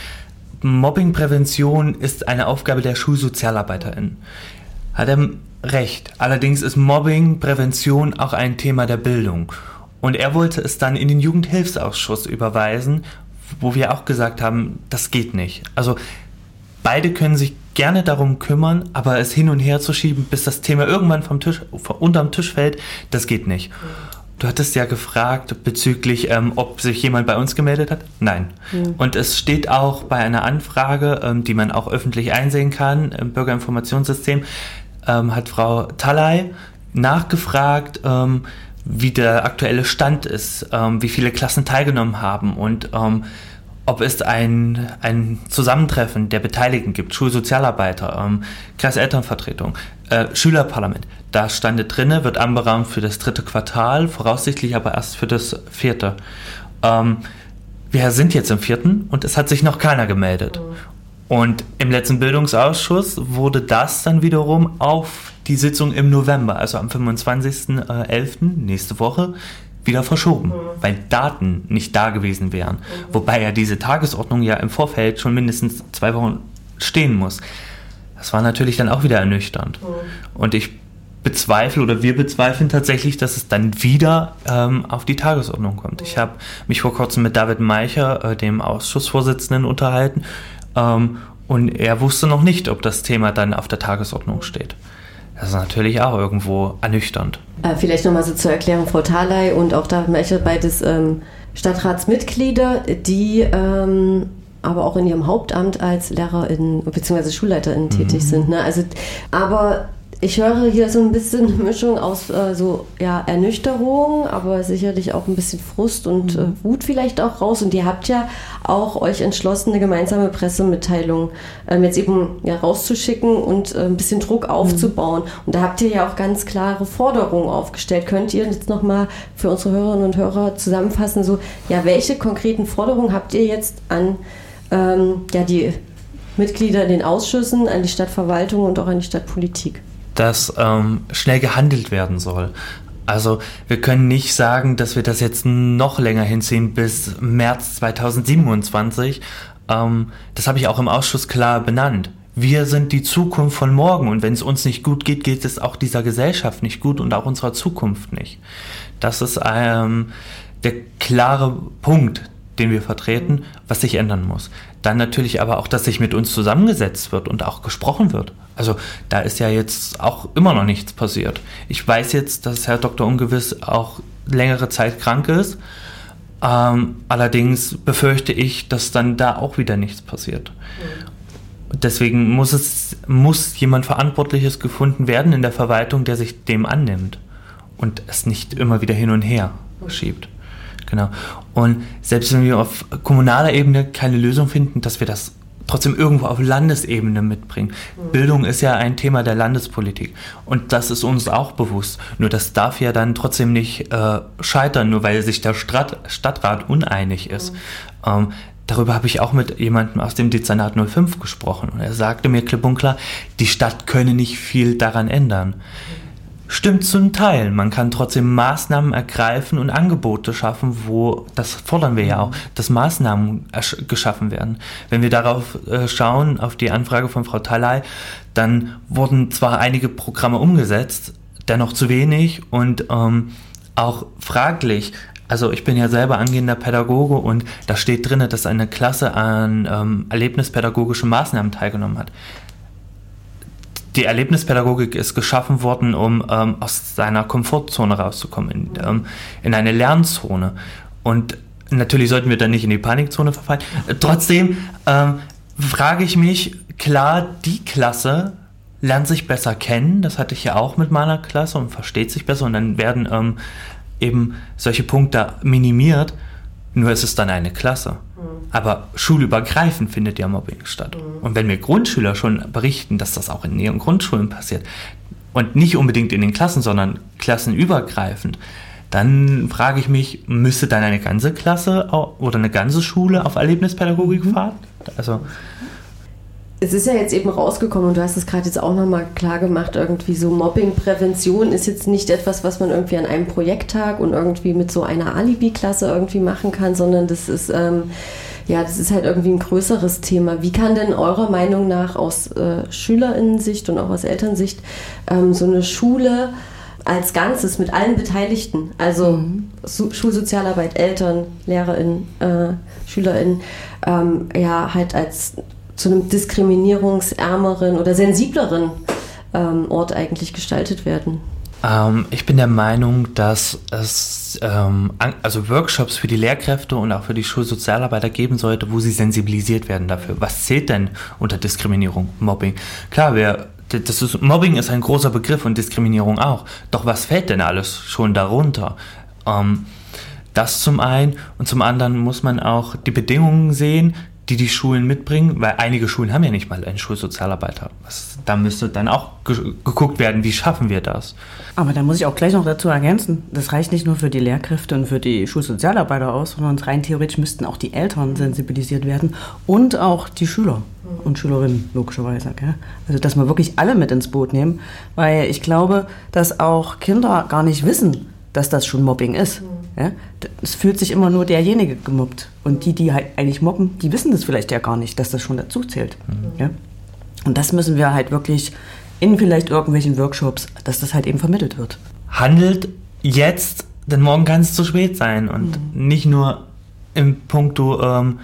S13: Mobbingprävention ist eine Aufgabe der SchulsozialarbeiterInnen. Hat er recht. Allerdings ist Mobbingprävention auch ein Thema der Bildung. Und er wollte es dann in den Jugendhilfsausschuss überweisen, wo wir auch gesagt haben, das geht nicht. Also beide können sich gerne darum kümmern, aber es hin und her zu schieben, bis das Thema irgendwann vom Tisch, unterm Tisch fällt, das geht nicht. Du hattest ja gefragt bezüglich, ähm, ob sich jemand bei uns gemeldet hat. Nein. Mhm. Und es steht auch bei einer Anfrage, ähm, die man auch öffentlich einsehen kann, im Bürgerinformationssystem, ähm, hat Frau Talley nachgefragt, ähm, wie der aktuelle Stand ist, ähm, wie viele Klassen teilgenommen haben und ähm, ob es ein, ein Zusammentreffen der Beteiligten gibt, Schulsozialarbeiter, ähm, Kreiselternvertretung, äh, Schülerparlament. Da stande drinne, wird anberaumt für das dritte Quartal, voraussichtlich aber erst für das vierte. Ähm, wir sind jetzt im vierten und es hat sich noch keiner gemeldet. Und im letzten Bildungsausschuss wurde das dann wiederum auf die Sitzung im November, also am fünfundzwanzigsten elften, nächste Woche, wieder verschoben, mhm. weil Daten nicht da gewesen wären. Mhm. Wobei ja diese Tagesordnung ja im Vorfeld schon mindestens zwei Wochen stehen muss. Das war natürlich dann auch wieder ernüchternd. Mhm. Und ich bezweifle oder wir bezweifeln tatsächlich, dass es dann wieder ähm, auf die Tagesordnung kommt. Mhm. Ich habe mich vor kurzem mit David Meicher, äh, dem Ausschussvorsitzenden, unterhalten, ähm, und er wusste noch nicht, ob das Thema dann auf der Tagesordnung steht. Das ist natürlich auch irgendwo ernüchternd.
S4: Äh, vielleicht nochmal so zur Erklärung, Frau Thaley und auch David Meicher, beides ähm, Stadtratsmitglieder, die ähm, aber auch in ihrem Hauptamt als LehrerInnen bzw. SchulleiterInnen mhm. tätig sind. Ne? Also, aber ich höre hier so ein bisschen eine Mischung aus äh, so, ja, Ernüchterung, aber sicherlich auch ein bisschen Frust und äh, Wut vielleicht auch raus. Und ihr habt ja auch euch entschlossen, eine gemeinsame Pressemitteilung ähm, jetzt eben ja, rauszuschicken und äh, ein bisschen Druck aufzubauen. Und da habt ihr ja auch ganz klare Forderungen aufgestellt. Könnt ihr jetzt nochmal für unsere Hörerinnen und Hörer zusammenfassen, so, ja, welche konkreten Forderungen habt ihr jetzt an ähm, ja, die Mitglieder in den Ausschüssen, an die Stadtverwaltung und auch an die Stadtpolitik?
S13: Dass ähm, schnell gehandelt werden soll. Also wir können nicht sagen, dass wir das jetzt noch länger hinziehen bis März zweitausendsiebenundzwanzig. Ähm, das habe ich auch im Ausschuss klar benannt. Wir sind die Zukunft von morgen und wenn es uns nicht gut geht, geht es auch dieser Gesellschaft nicht gut und auch unserer Zukunft nicht. Das ist ähm, der klare Punkt, den wir vertreten, was sich ändern muss. Dann natürlich aber auch, dass sich mit uns zusammengesetzt wird und auch gesprochen wird. Also da ist ja jetzt auch immer noch nichts passiert. Ich weiß jetzt, dass Herr Doktor Ungewiss auch längere Zeit krank ist. Ähm, allerdings befürchte ich, dass dann da auch wieder nichts passiert. Mhm. Deswegen muss es muss jemand Verantwortliches gefunden werden in der Verwaltung, der sich dem annimmt und es nicht immer wieder hin und her schiebt. Genau. Und selbst wenn wir auf kommunaler Ebene keine Lösung finden, dass wir das trotzdem irgendwo auf Landesebene mitbringen. Mhm. Bildung ist ja ein Thema der Landespolitik und das ist uns auch bewusst. Nur das darf ja dann trotzdem nicht äh, scheitern, nur weil sich der Stadt, Stadtrat uneinig ist. Mhm. Ähm, darüber habe ich auch mit jemandem aus dem Dezernat null fünf gesprochen und er sagte mir klipp und klar, die Stadt könne nicht viel daran ändern. stimmt zum Teil. Man kann trotzdem Maßnahmen ergreifen und Angebote schaffen, wo, das fordern wir ja auch, dass Maßnahmen ersch- geschaffen werden. Wenn wir darauf äh, schauen, auf die Anfrage von Frau Talley, dann wurden zwar einige Programme umgesetzt, dennoch zu wenig und ähm, auch fraglich. Also ich bin ja selber angehender Pädagoge und da steht drin, dass eine Klasse an ähm, erlebnispädagogischen Maßnahmen teilgenommen hat. Die Erlebnispädagogik ist geschaffen worden, um ähm, aus seiner Komfortzone rauszukommen, in, ähm, in eine Lernzone. Und natürlich sollten wir dann nicht in die Panikzone verfallen. Äh, trotzdem ähm, frage ich mich, klar, die Klasse lernt sich besser kennen, das hatte ich ja auch mit meiner Klasse und versteht sich besser und dann werden ähm, eben solche Punkte minimiert, nur ist es dann eine Klasse. Mhm. Aber schulübergreifend findet ja Mobbing statt. Mhm. Und wenn mir Grundschüler schon berichten, dass das auch in ihren Grundschulen passiert und nicht unbedingt in den Klassen, sondern klassenübergreifend, dann frage ich mich, müsste dann eine ganze Klasse oder eine ganze Schule auf Erlebnispädagogik mhm. fahren? Also
S4: es ist ja jetzt eben rausgekommen und du hast es gerade jetzt auch nochmal klar gemacht, irgendwie so Mobbingprävention ist jetzt nicht etwas, was man irgendwie an einem Projekttag und irgendwie mit so einer Alibi-Klasse irgendwie machen kann, sondern das ist, ähm, ja, das ist halt irgendwie ein größeres Thema. Wie kann denn eurer Meinung nach aus äh, SchülerInnen-Sicht und auch aus Elternsicht ähm, so eine Schule als Ganzes mit allen Beteiligten, also mhm. Schulsozialarbeit, Eltern, LehrerInnen, äh, SchülerInnen, ähm, ja, halt als zu einem diskriminierungsärmeren oder sensibleren ähm, Ort eigentlich gestaltet werden?
S13: Ähm, ich bin der Meinung, dass es ähm, an, also Workshops für die Lehrkräfte und auch für die Schulsozialarbeiter geben sollte, wo sie sensibilisiert werden dafür. Was zählt denn unter Diskriminierung, Mobbing? Klar, wer, das ist, Mobbing ist ein großer Begriff und Diskriminierung auch. Doch was fällt denn alles schon darunter? Ähm, das zum einen und zum anderen muss man auch die Bedingungen sehen, die die Schulen mitbringen, weil einige Schulen haben ja nicht mal einen Schulsozialarbeiter. Was, da müsste dann auch ge- geguckt werden, wie schaffen wir das.
S14: Aber da muss ich auch gleich noch dazu ergänzen, das reicht nicht nur für die Lehrkräfte und für die Schulsozialarbeiter aus, sondern rein theoretisch müssten auch die Eltern sensibilisiert werden und auch die Schüler und Schülerinnen, logischerweise. Gell? Also dass wir wirklich alle mit ins Boot nehmen, weil ich glaube, dass auch Kinder gar nicht wissen, dass das schon Mobbing ist. Ja? Es fühlt sich immer nur derjenige gemobbt. Und die, die halt eigentlich mobben, die wissen das vielleicht ja gar nicht, dass das schon dazu zählt. Mhm. Ja? Und das müssen wir halt wirklich in vielleicht irgendwelchen Workshops, dass das halt eben vermittelt wird.
S13: Handelt jetzt, denn morgen kann es zu spät sein. Und mhm. nicht nur im Punkto ähm,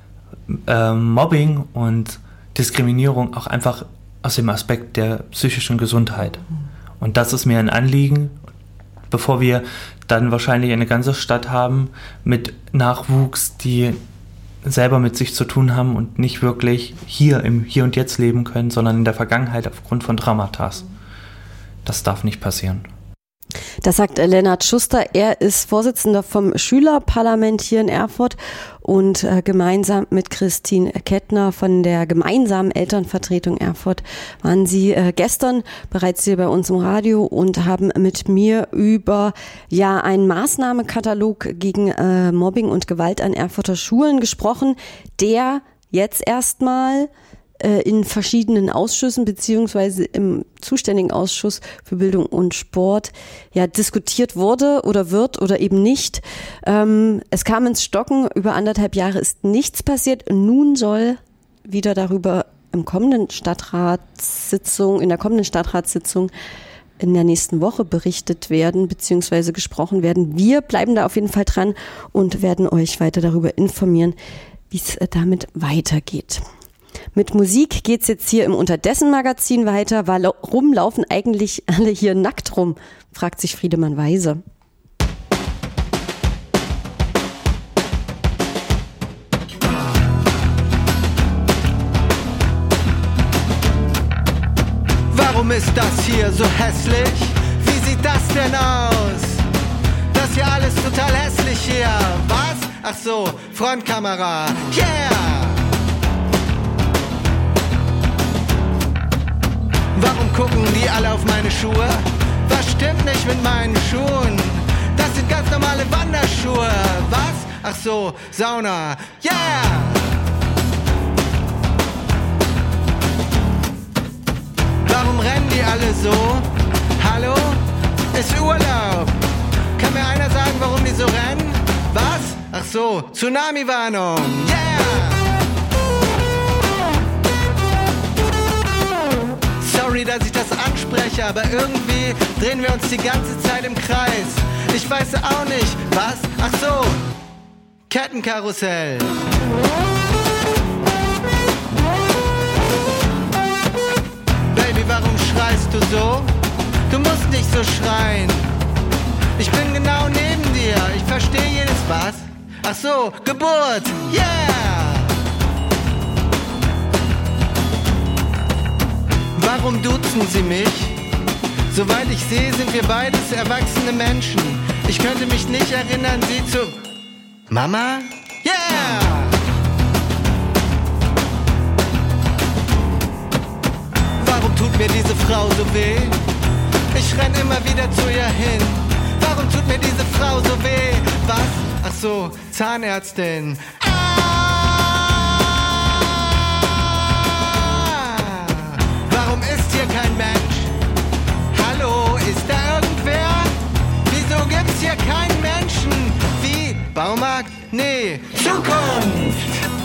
S13: ähm, Mobbing und Diskriminierung, auch einfach aus dem Aspekt der psychischen Gesundheit. Mhm. Und das ist mir ein Anliegen, bevor wir dann wahrscheinlich eine ganze Stadt haben mit Nachwuchs, die selber mit sich zu tun haben und nicht wirklich hier im Hier und Jetzt leben können, sondern in der Vergangenheit aufgrund von Traumata. Das darf nicht passieren.
S4: Das sagt Lennart Schuster. Er ist Vorsitzender vom Schülerparlament hier in Erfurt und äh, gemeinsam mit Christine Kettner von der gemeinsamen Elternvertretung Erfurt waren sie äh, gestern bereits hier bei uns im Radio und haben mit mir über ja einen Maßnahmenkatalog gegen äh, Mobbing und Gewalt an Erfurter Schulen gesprochen, der jetzt erstmal in verschiedenen Ausschüssen beziehungsweise im zuständigen Ausschuss für Bildung und Sport ja diskutiert wurde oder wird oder eben nicht. Ähm, es kam ins Stocken, über anderthalb Jahre ist nichts passiert. Nun soll wieder darüber im kommenden Stadtratssitzung, in der kommenden Stadtratssitzung in der nächsten Woche berichtet werden beziehungsweise gesprochen werden. Wir bleiben da auf jeden Fall dran und werden euch weiter darüber informieren, wie es damit weitergeht. Mit Musik geht's jetzt hier im Unterdessen-Magazin weiter. Warum laufen eigentlich alle hier nackt rum? Fragt sich Friedemann Weise.
S15: Warum ist das hier so hässlich? Wie sieht das denn aus? Das hier alles total hässlich hier. Was? Ach so, Frontkamera. Yeah! Warum gucken die alle auf meine Schuhe? Was stimmt nicht mit meinen Schuhen? Das sind ganz normale Wanderschuhe. Was? Ach so, Sauna. Yeah! Warum rennen die alle so? Hallo? ist Urlaub. Kann mir einer sagen, warum die so rennen? Was? Ach so, Tsunami-Warnung. Yeah! Sorry, dass ich das anspreche, aber irgendwie drehen wir uns die ganze Zeit im Kreis. Ich weiß auch nicht, was? Ach so, Kettenkarussell. Baby, warum schreist du so? Du musst nicht so schreien. Ich bin genau neben dir, ich verstehe jedes was. Ach so, Geburt, yeah! Warum duzen sie mich? Soweit ich sehe, sind wir beides erwachsene Menschen. Ich könnte mich nicht erinnern, sie zu... Mama? Yeah! Warum tut mir diese Frau so weh? Ich renn immer wieder zu ihr hin. Warum tut mir diese Frau so weh? Was? Ach so, Zahnärztin. Warum ist hier kein Mensch? Hallo, ist da irgendwer? Wieso gibt's hier keinen Menschen? Wie? Baumarkt? Nee, Zukunft!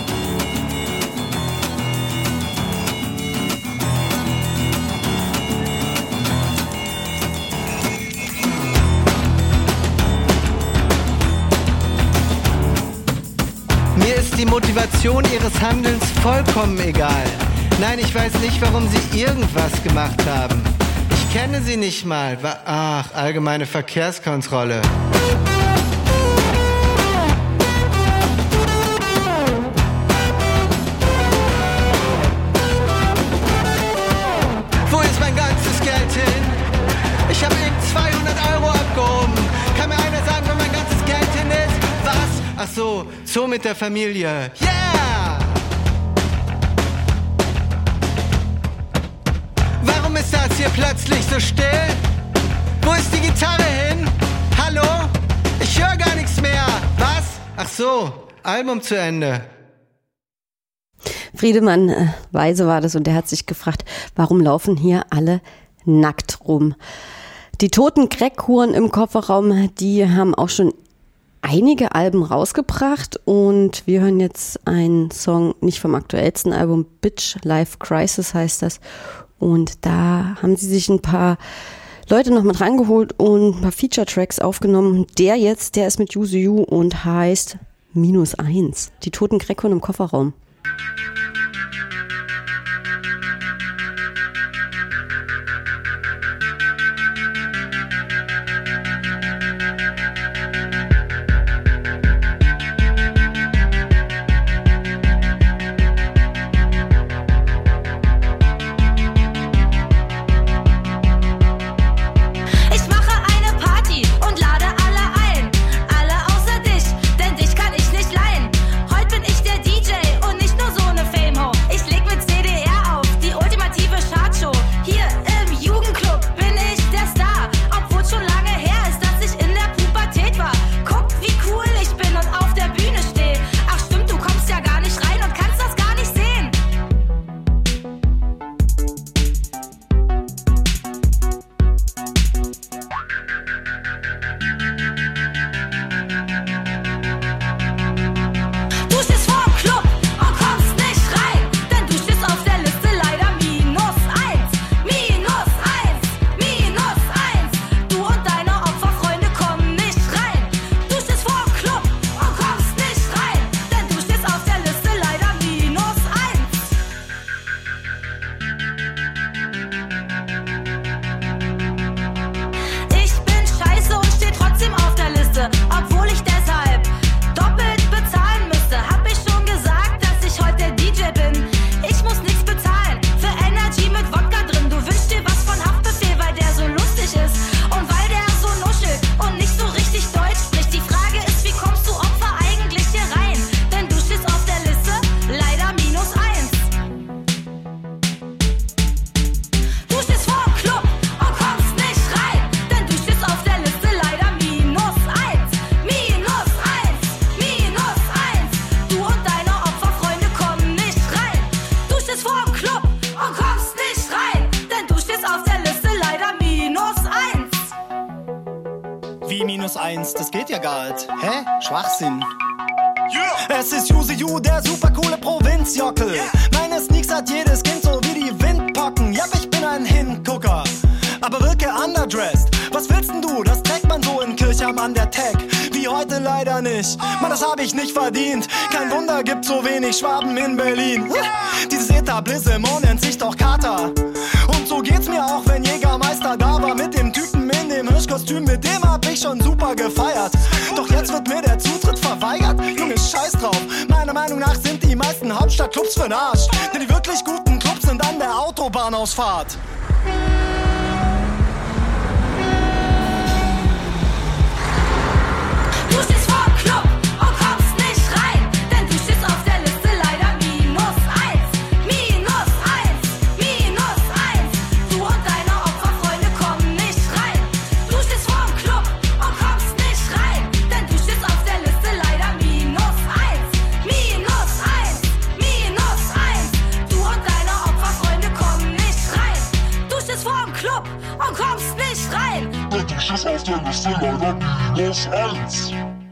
S15: Mir ist die Motivation ihres Handelns vollkommen egal. Nein, ich weiß nicht, warum sie irgendwas gemacht haben. Ich kenne sie nicht mal. Ach, allgemeine Verkehrskontrolle. Wo ist mein ganzes Geld hin? Ich habe eben zweihundert Euro abgehoben. Kann mir einer sagen, wo mein ganzes Geld hin ist? Was? Ach so, Zoo mit der Familie. Yeah! Warum ist das hier plötzlich so still? Wo ist die Gitarre hin? Hallo? Ich höre gar nichts mehr. Was? Ach so, Album zu Ende.
S4: Friedemann äh, Weise war das und der hat sich gefragt, warum laufen hier alle nackt rum? Die toten Crackhuren im Kofferraum, die haben auch schon einige Alben rausgebracht und wir hören jetzt einen Song, nicht vom aktuellsten Album, Bitch Life Crisis heißt das. Und da haben sie sich ein paar Leute noch mit rangeholt und ein paar Feature-Tracks aufgenommen. Der jetzt, der ist mit Yuzu Yu und heißt Minus eins. Die toten Crackhuren im Kofferraum.
S16: Heute bin ich der D J und nicht nur so eine Fame. Wie minus eins, das geht ja gar nicht. Hä? Schwachsinn. Yeah. Es ist Use You, der super coole Provinzjockel. Yeah. Meine Sneaks hat jedes Kind so wie die Windpocken. Ja, ich bin ein Hingucker, aber wirke underdressed. Was willst denn du? Das trägt man so in Kirchheim an der Tech. Wie heute leider nicht. Mann, das hab ich nicht verdient. Kein Wunder, gibt so wenig Schwaben in Berlin. Yeah. Dieses Etablissement nennt sich doch Kater. Und so geht's mir auch, wenn Jägermeister da war. Mit dem Typen in dem Hirschkostüm, mit dem hab ich schon super gefeiert. Doch jetzt wird mir der Zutritt verweigert. Junge, scheiß drauf. Meiner Meinung nach sind die meisten Hauptstadtclubs für'n Arsch. Denn die wirklich guten Clubs sind an der Autobahnausfahrt.
S17: Du stehst vorm Club und kommst nicht rein, denn du stehst auf der Liste leider minus eins. Minus eins, minus eins. Du und deine Opferfreunde kommen nicht rein. Du stehst vorm Club und kommst nicht rein, denn du stehst auf der Liste leider minus eins. Minus eins, minus eins. Du und deine Opferfreunde kommen nicht rein. Du stehst vorm Club und kommst nicht rein.
S18: Denn du stehst auf der Liste leider minus eins.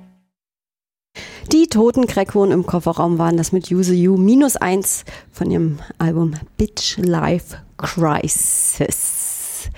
S4: Die Toten Crackhuhn im Kofferraum waren das mit Use You minus eins von ihrem Album Bitch Life Crisis.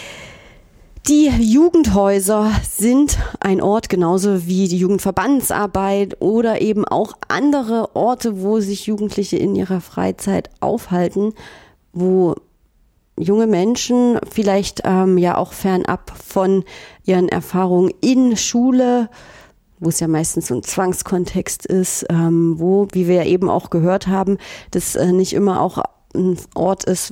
S4: Die Jugendhäuser sind ein Ort, genauso wie die Jugendverbandsarbeit oder eben auch andere Orte, wo sich Jugendliche in ihrer Freizeit aufhalten, wo junge Menschen vielleicht ähm, ja auch fernab von ihren Erfahrungen in Schule, wo es ja meistens so ein Zwangskontext ist, ähm, wo, wie wir ja eben auch gehört haben, das äh, nicht immer auch ein Ort ist,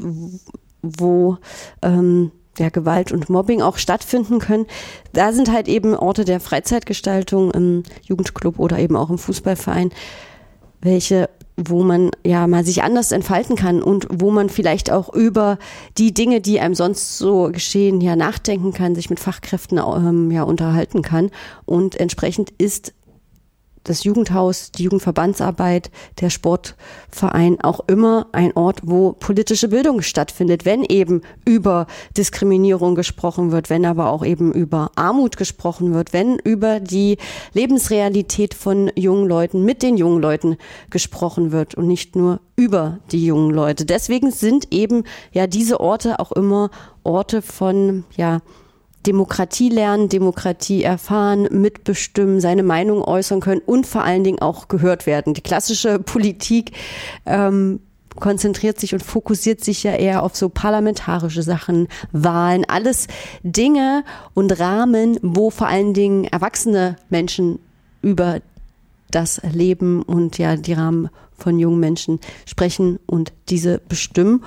S4: wo ähm, ja, Gewalt und Mobbing auch stattfinden können. Da sind halt eben Orte der Freizeitgestaltung im Jugendclub oder eben auch im Fußballverein, welche wo man ja mal sich anders entfalten kann und wo man vielleicht auch über die Dinge, die einem sonst so geschehen, ja nachdenken kann, sich mit Fachkräften ähm, ja unterhalten kann. Und entsprechend ist das Jugendhaus, die Jugendverbandsarbeit, der Sportverein auch immer ein Ort, wo politische Bildung stattfindet, wenn eben über Diskriminierung gesprochen wird, wenn aber auch eben über Armut gesprochen wird, wenn über die Lebensrealität von jungen Leuten mit den jungen Leuten gesprochen wird und nicht nur über die jungen Leute. Deswegen sind eben ja diese Orte auch immer Orte von ja Demokratie lernen, Demokratie erfahren, mitbestimmen, seine Meinung äußern können und vor allen Dingen auch gehört werden. Die klassische Politik ähm, konzentriert sich und fokussiert sich ja eher auf so parlamentarische Sachen, Wahlen, alles Dinge und Rahmen, wo vor allen Dingen erwachsene Menschen über das Leben und ja die Rahmen von jungen Menschen sprechen und diese bestimmen.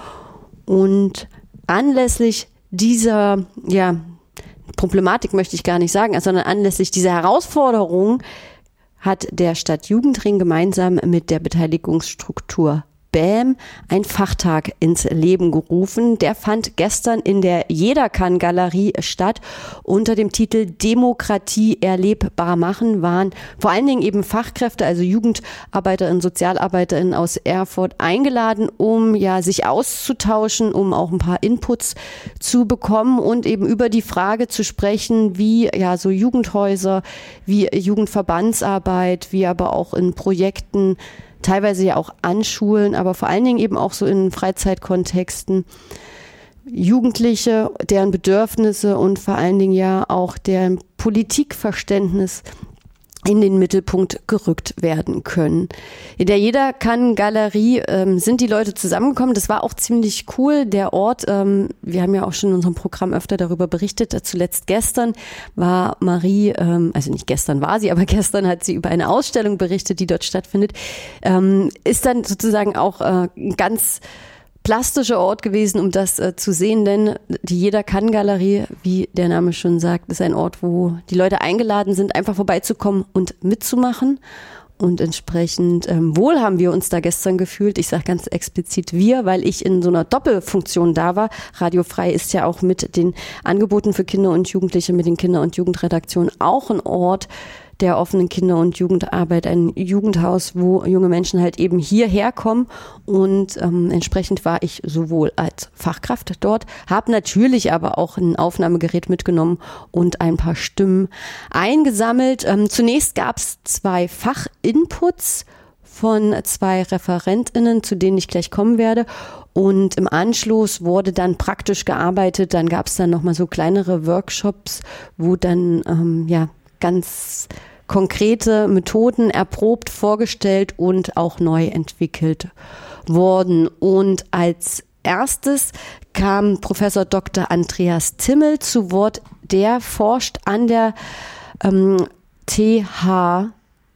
S4: Und anlässlich dieser, ja, Problematik möchte ich gar nicht sagen, sondern anlässlich dieser Herausforderung hat der Stadtjugendring gemeinsam mit der Beteiligungsstruktur B A M einen Fachtag ins Leben gerufen. Der fand gestern in der Jeder kann Galerie statt. Unter dem Titel Demokratie erlebbar machen waren vor allen Dingen eben Fachkräfte, also Jugendarbeiterinnen, Sozialarbeiterinnen aus Erfurt eingeladen, um ja sich auszutauschen, um auch ein paar Inputs zu bekommen und eben über die Frage zu sprechen, wie ja so Jugendhäuser, wie Jugendverbandsarbeit, wie aber auch in Projekten, teilweise ja auch an Schulen, aber vor allen Dingen eben auch so in Freizeitkontexten Jugendliche, deren Bedürfnisse und vor allen Dingen ja auch deren Politikverständnis in den Mittelpunkt gerückt werden können. In der Jeder kann Galerie ähm, sind die Leute zusammengekommen. Das war auch ziemlich cool. Der Ort, ähm, wir haben ja auch schon in unserem Programm öfter darüber berichtet. Zuletzt gestern war Marie, ähm, also nicht gestern war sie, aber gestern hat sie über eine Ausstellung berichtet, die dort stattfindet. Ähm, ist dann sozusagen auch äh, ein ganz plastischer Ort gewesen, um das äh, zu sehen, denn die Jeder kann Galerie, wie der Name schon sagt, ist ein Ort, wo die Leute eingeladen sind, einfach vorbeizukommen und mitzumachen. Und entsprechend ähm, wohl haben wir uns da gestern gefühlt. Ich sage ganz explizit wir, weil ich in so einer Doppelfunktion da war. Radio Frei ist ja auch mit den Angeboten für Kinder und Jugendliche, mit den Kinder- und Jugendredaktionen auch ein Ort, der offenen Kinder- und Jugendarbeit, ein Jugendhaus, wo junge Menschen halt eben hierher kommen. Und ähm, entsprechend war ich sowohl als Fachkraft dort, habe natürlich aber auch ein Aufnahmegerät mitgenommen und ein paar Stimmen eingesammelt. Ähm, zunächst gab es zwei Fachinputs von zwei ReferentInnen, zu denen ich gleich kommen werde. Und im Anschluss wurde dann praktisch gearbeitet. Dann gab es dann nochmal so kleinere Workshops, wo dann ähm, ja ganz konkrete Methoden erprobt, vorgestellt und auch neu entwickelt wurden. Und als erstes kam Professor Doktor Andreas Timmel zu Wort. Der forscht an der ähm, T H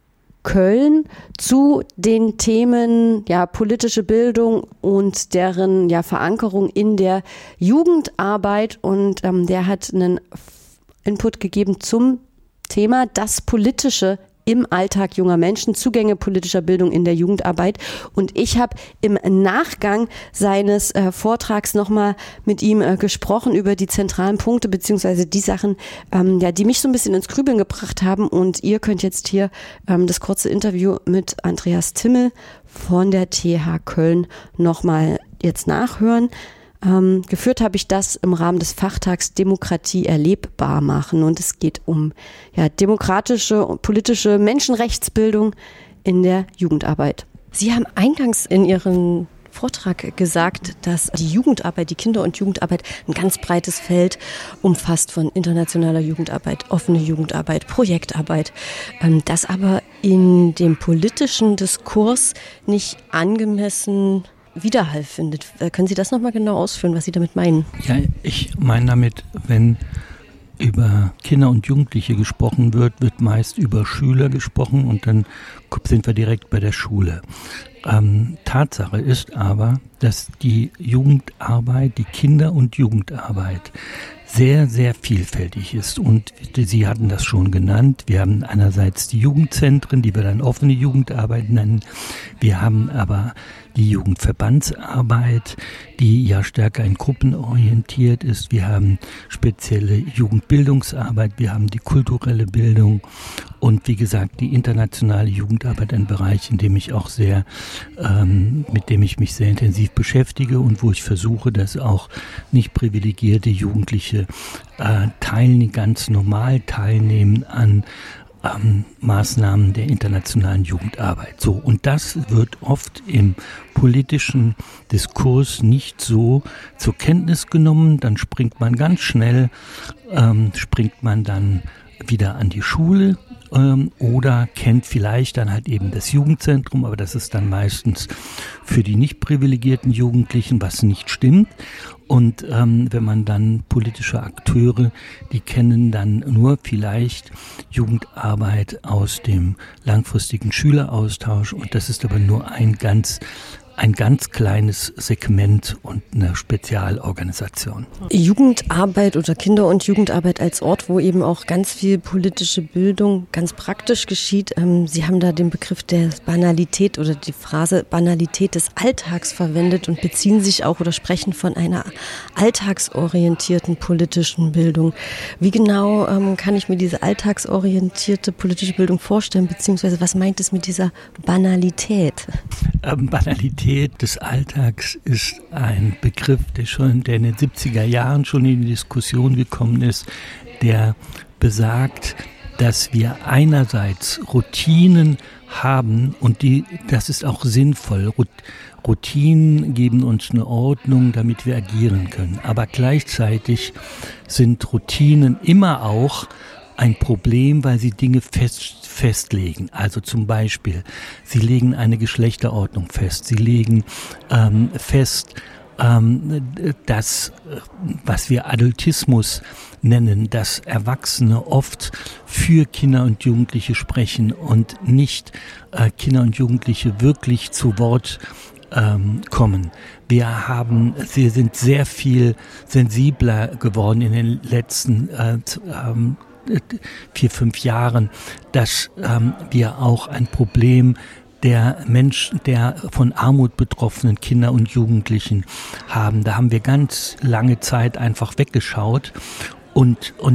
S4: Köln zu den Themen ja, politische Bildung und deren ja, Verankerung in der Jugendarbeit. Und ähm, der hat einen Input gegeben zum Thema das Politische im Alltag junger Menschen, Zugänge politischer Bildung in der Jugendarbeit. Und ich habe im Nachgang seines äh, Vortrags nochmal mit ihm äh, gesprochen über die zentralen Punkte beziehungsweise die Sachen, ähm, ja, die mich so ein bisschen ins Grübeln gebracht haben. Und ihr könnt jetzt hier ähm, das kurze Interview mit Andreas Timmel von der T H Köln nochmal jetzt nachhören. Ähm, geführt habe ich das im Rahmen des Fachtags Demokratie erlebbar machen, und es geht um ja, demokratische und politische Menschenrechtsbildung in der Jugendarbeit. Sie haben eingangs in Ihrem Vortrag gesagt, dass die Jugendarbeit, die Kinder- und Jugendarbeit ein ganz breites Feld umfasst, von internationaler Jugendarbeit, offene Jugendarbeit, Projektarbeit, ähm, das aber in dem politischen Diskurs nicht angemessen Widerhall findet. Können Sie das nochmal genau ausführen, was Sie damit meinen?
S19: Ja, ich meine damit, wenn über Kinder und Jugendliche gesprochen wird, wird meist über Schüler gesprochen und dann sind wir direkt bei der Schule. Ähm, Tatsache ist aber, dass die Jugendarbeit, die Kinder- und Jugendarbeit sehr, sehr vielfältig ist. Und Sie hatten das schon genannt. Wir haben einerseits die Jugendzentren, die wir dann offene Jugendarbeit nennen. Wir haben aber die Jugendverbandsarbeit, die ja stärker in Gruppen orientiert ist. Wir haben spezielle Jugendbildungsarbeit, wir haben die kulturelle Bildung und wie gesagt die internationale Jugendarbeit, ein Bereich, in dem ich auch sehr, ähm, mit dem ich mich sehr intensiv beschäftige und wo ich versuche, dass auch nicht privilegierte Jugendliche äh, teilnehmen, ganz normal teilnehmen an Ähm, Maßnahmen der internationalen Jugendarbeit. So, und das wird oft im politischen Diskurs nicht so zur Kenntnis genommen. Dann springt man ganz schnell, ähm, springt man dann wieder an die Schule ähm, oder kennt vielleicht dann halt eben das Jugendzentrum, aber das ist dann meistens für die nicht privilegierten Jugendlichen, was nicht stimmt. Und ähm, wenn man dann politische Akteure, die kennen dann nur vielleicht Jugendarbeit aus dem langfristigen Schüleraustausch, und das ist aber nur ein ganz ein ganz kleines Segment und eine Spezialorganisation.
S4: Jugendarbeit oder Kinder- und Jugendarbeit als Ort, wo eben auch ganz viel politische Bildung ganz praktisch geschieht. Sie haben da den Begriff der Banalität oder die Phrase Banalität des Alltags verwendet und beziehen sich auch oder sprechen von einer alltagsorientierten politischen Bildung. Wie genau ähm, kann ich mir diese alltagsorientierte politische Bildung vorstellen, beziehungsweise was meint es mit dieser Banalität?
S19: Ähm, Banalität des Alltags ist ein Begriff, der schon der in den siebziger Jahren schon in die Diskussion gekommen ist, der besagt, dass wir einerseits Routinen haben und die, das ist auch sinnvoll. Routinen geben uns eine Ordnung, damit wir agieren können. Aber gleichzeitig sind Routinen immer auch ein Problem, weil sie Dinge fest, festlegen. Also zum Beispiel, sie legen eine Geschlechterordnung fest. Sie legen ähm, fest, ähm, dass, was wir Adultismus nennen, dass Erwachsene oft für Kinder und Jugendliche sprechen und nicht äh, Kinder und Jugendliche wirklich zu Wort ähm, kommen. Wir haben, sie sind sehr viel sensibler geworden in den letzten äh, ähm, vier, fünf Jahren, dass ähm, wir auch ein Problem der Menschen, der von Armut betroffenen Kinder und Jugendlichen haben. Da haben wir ganz lange Zeit einfach weggeschaut. Und, und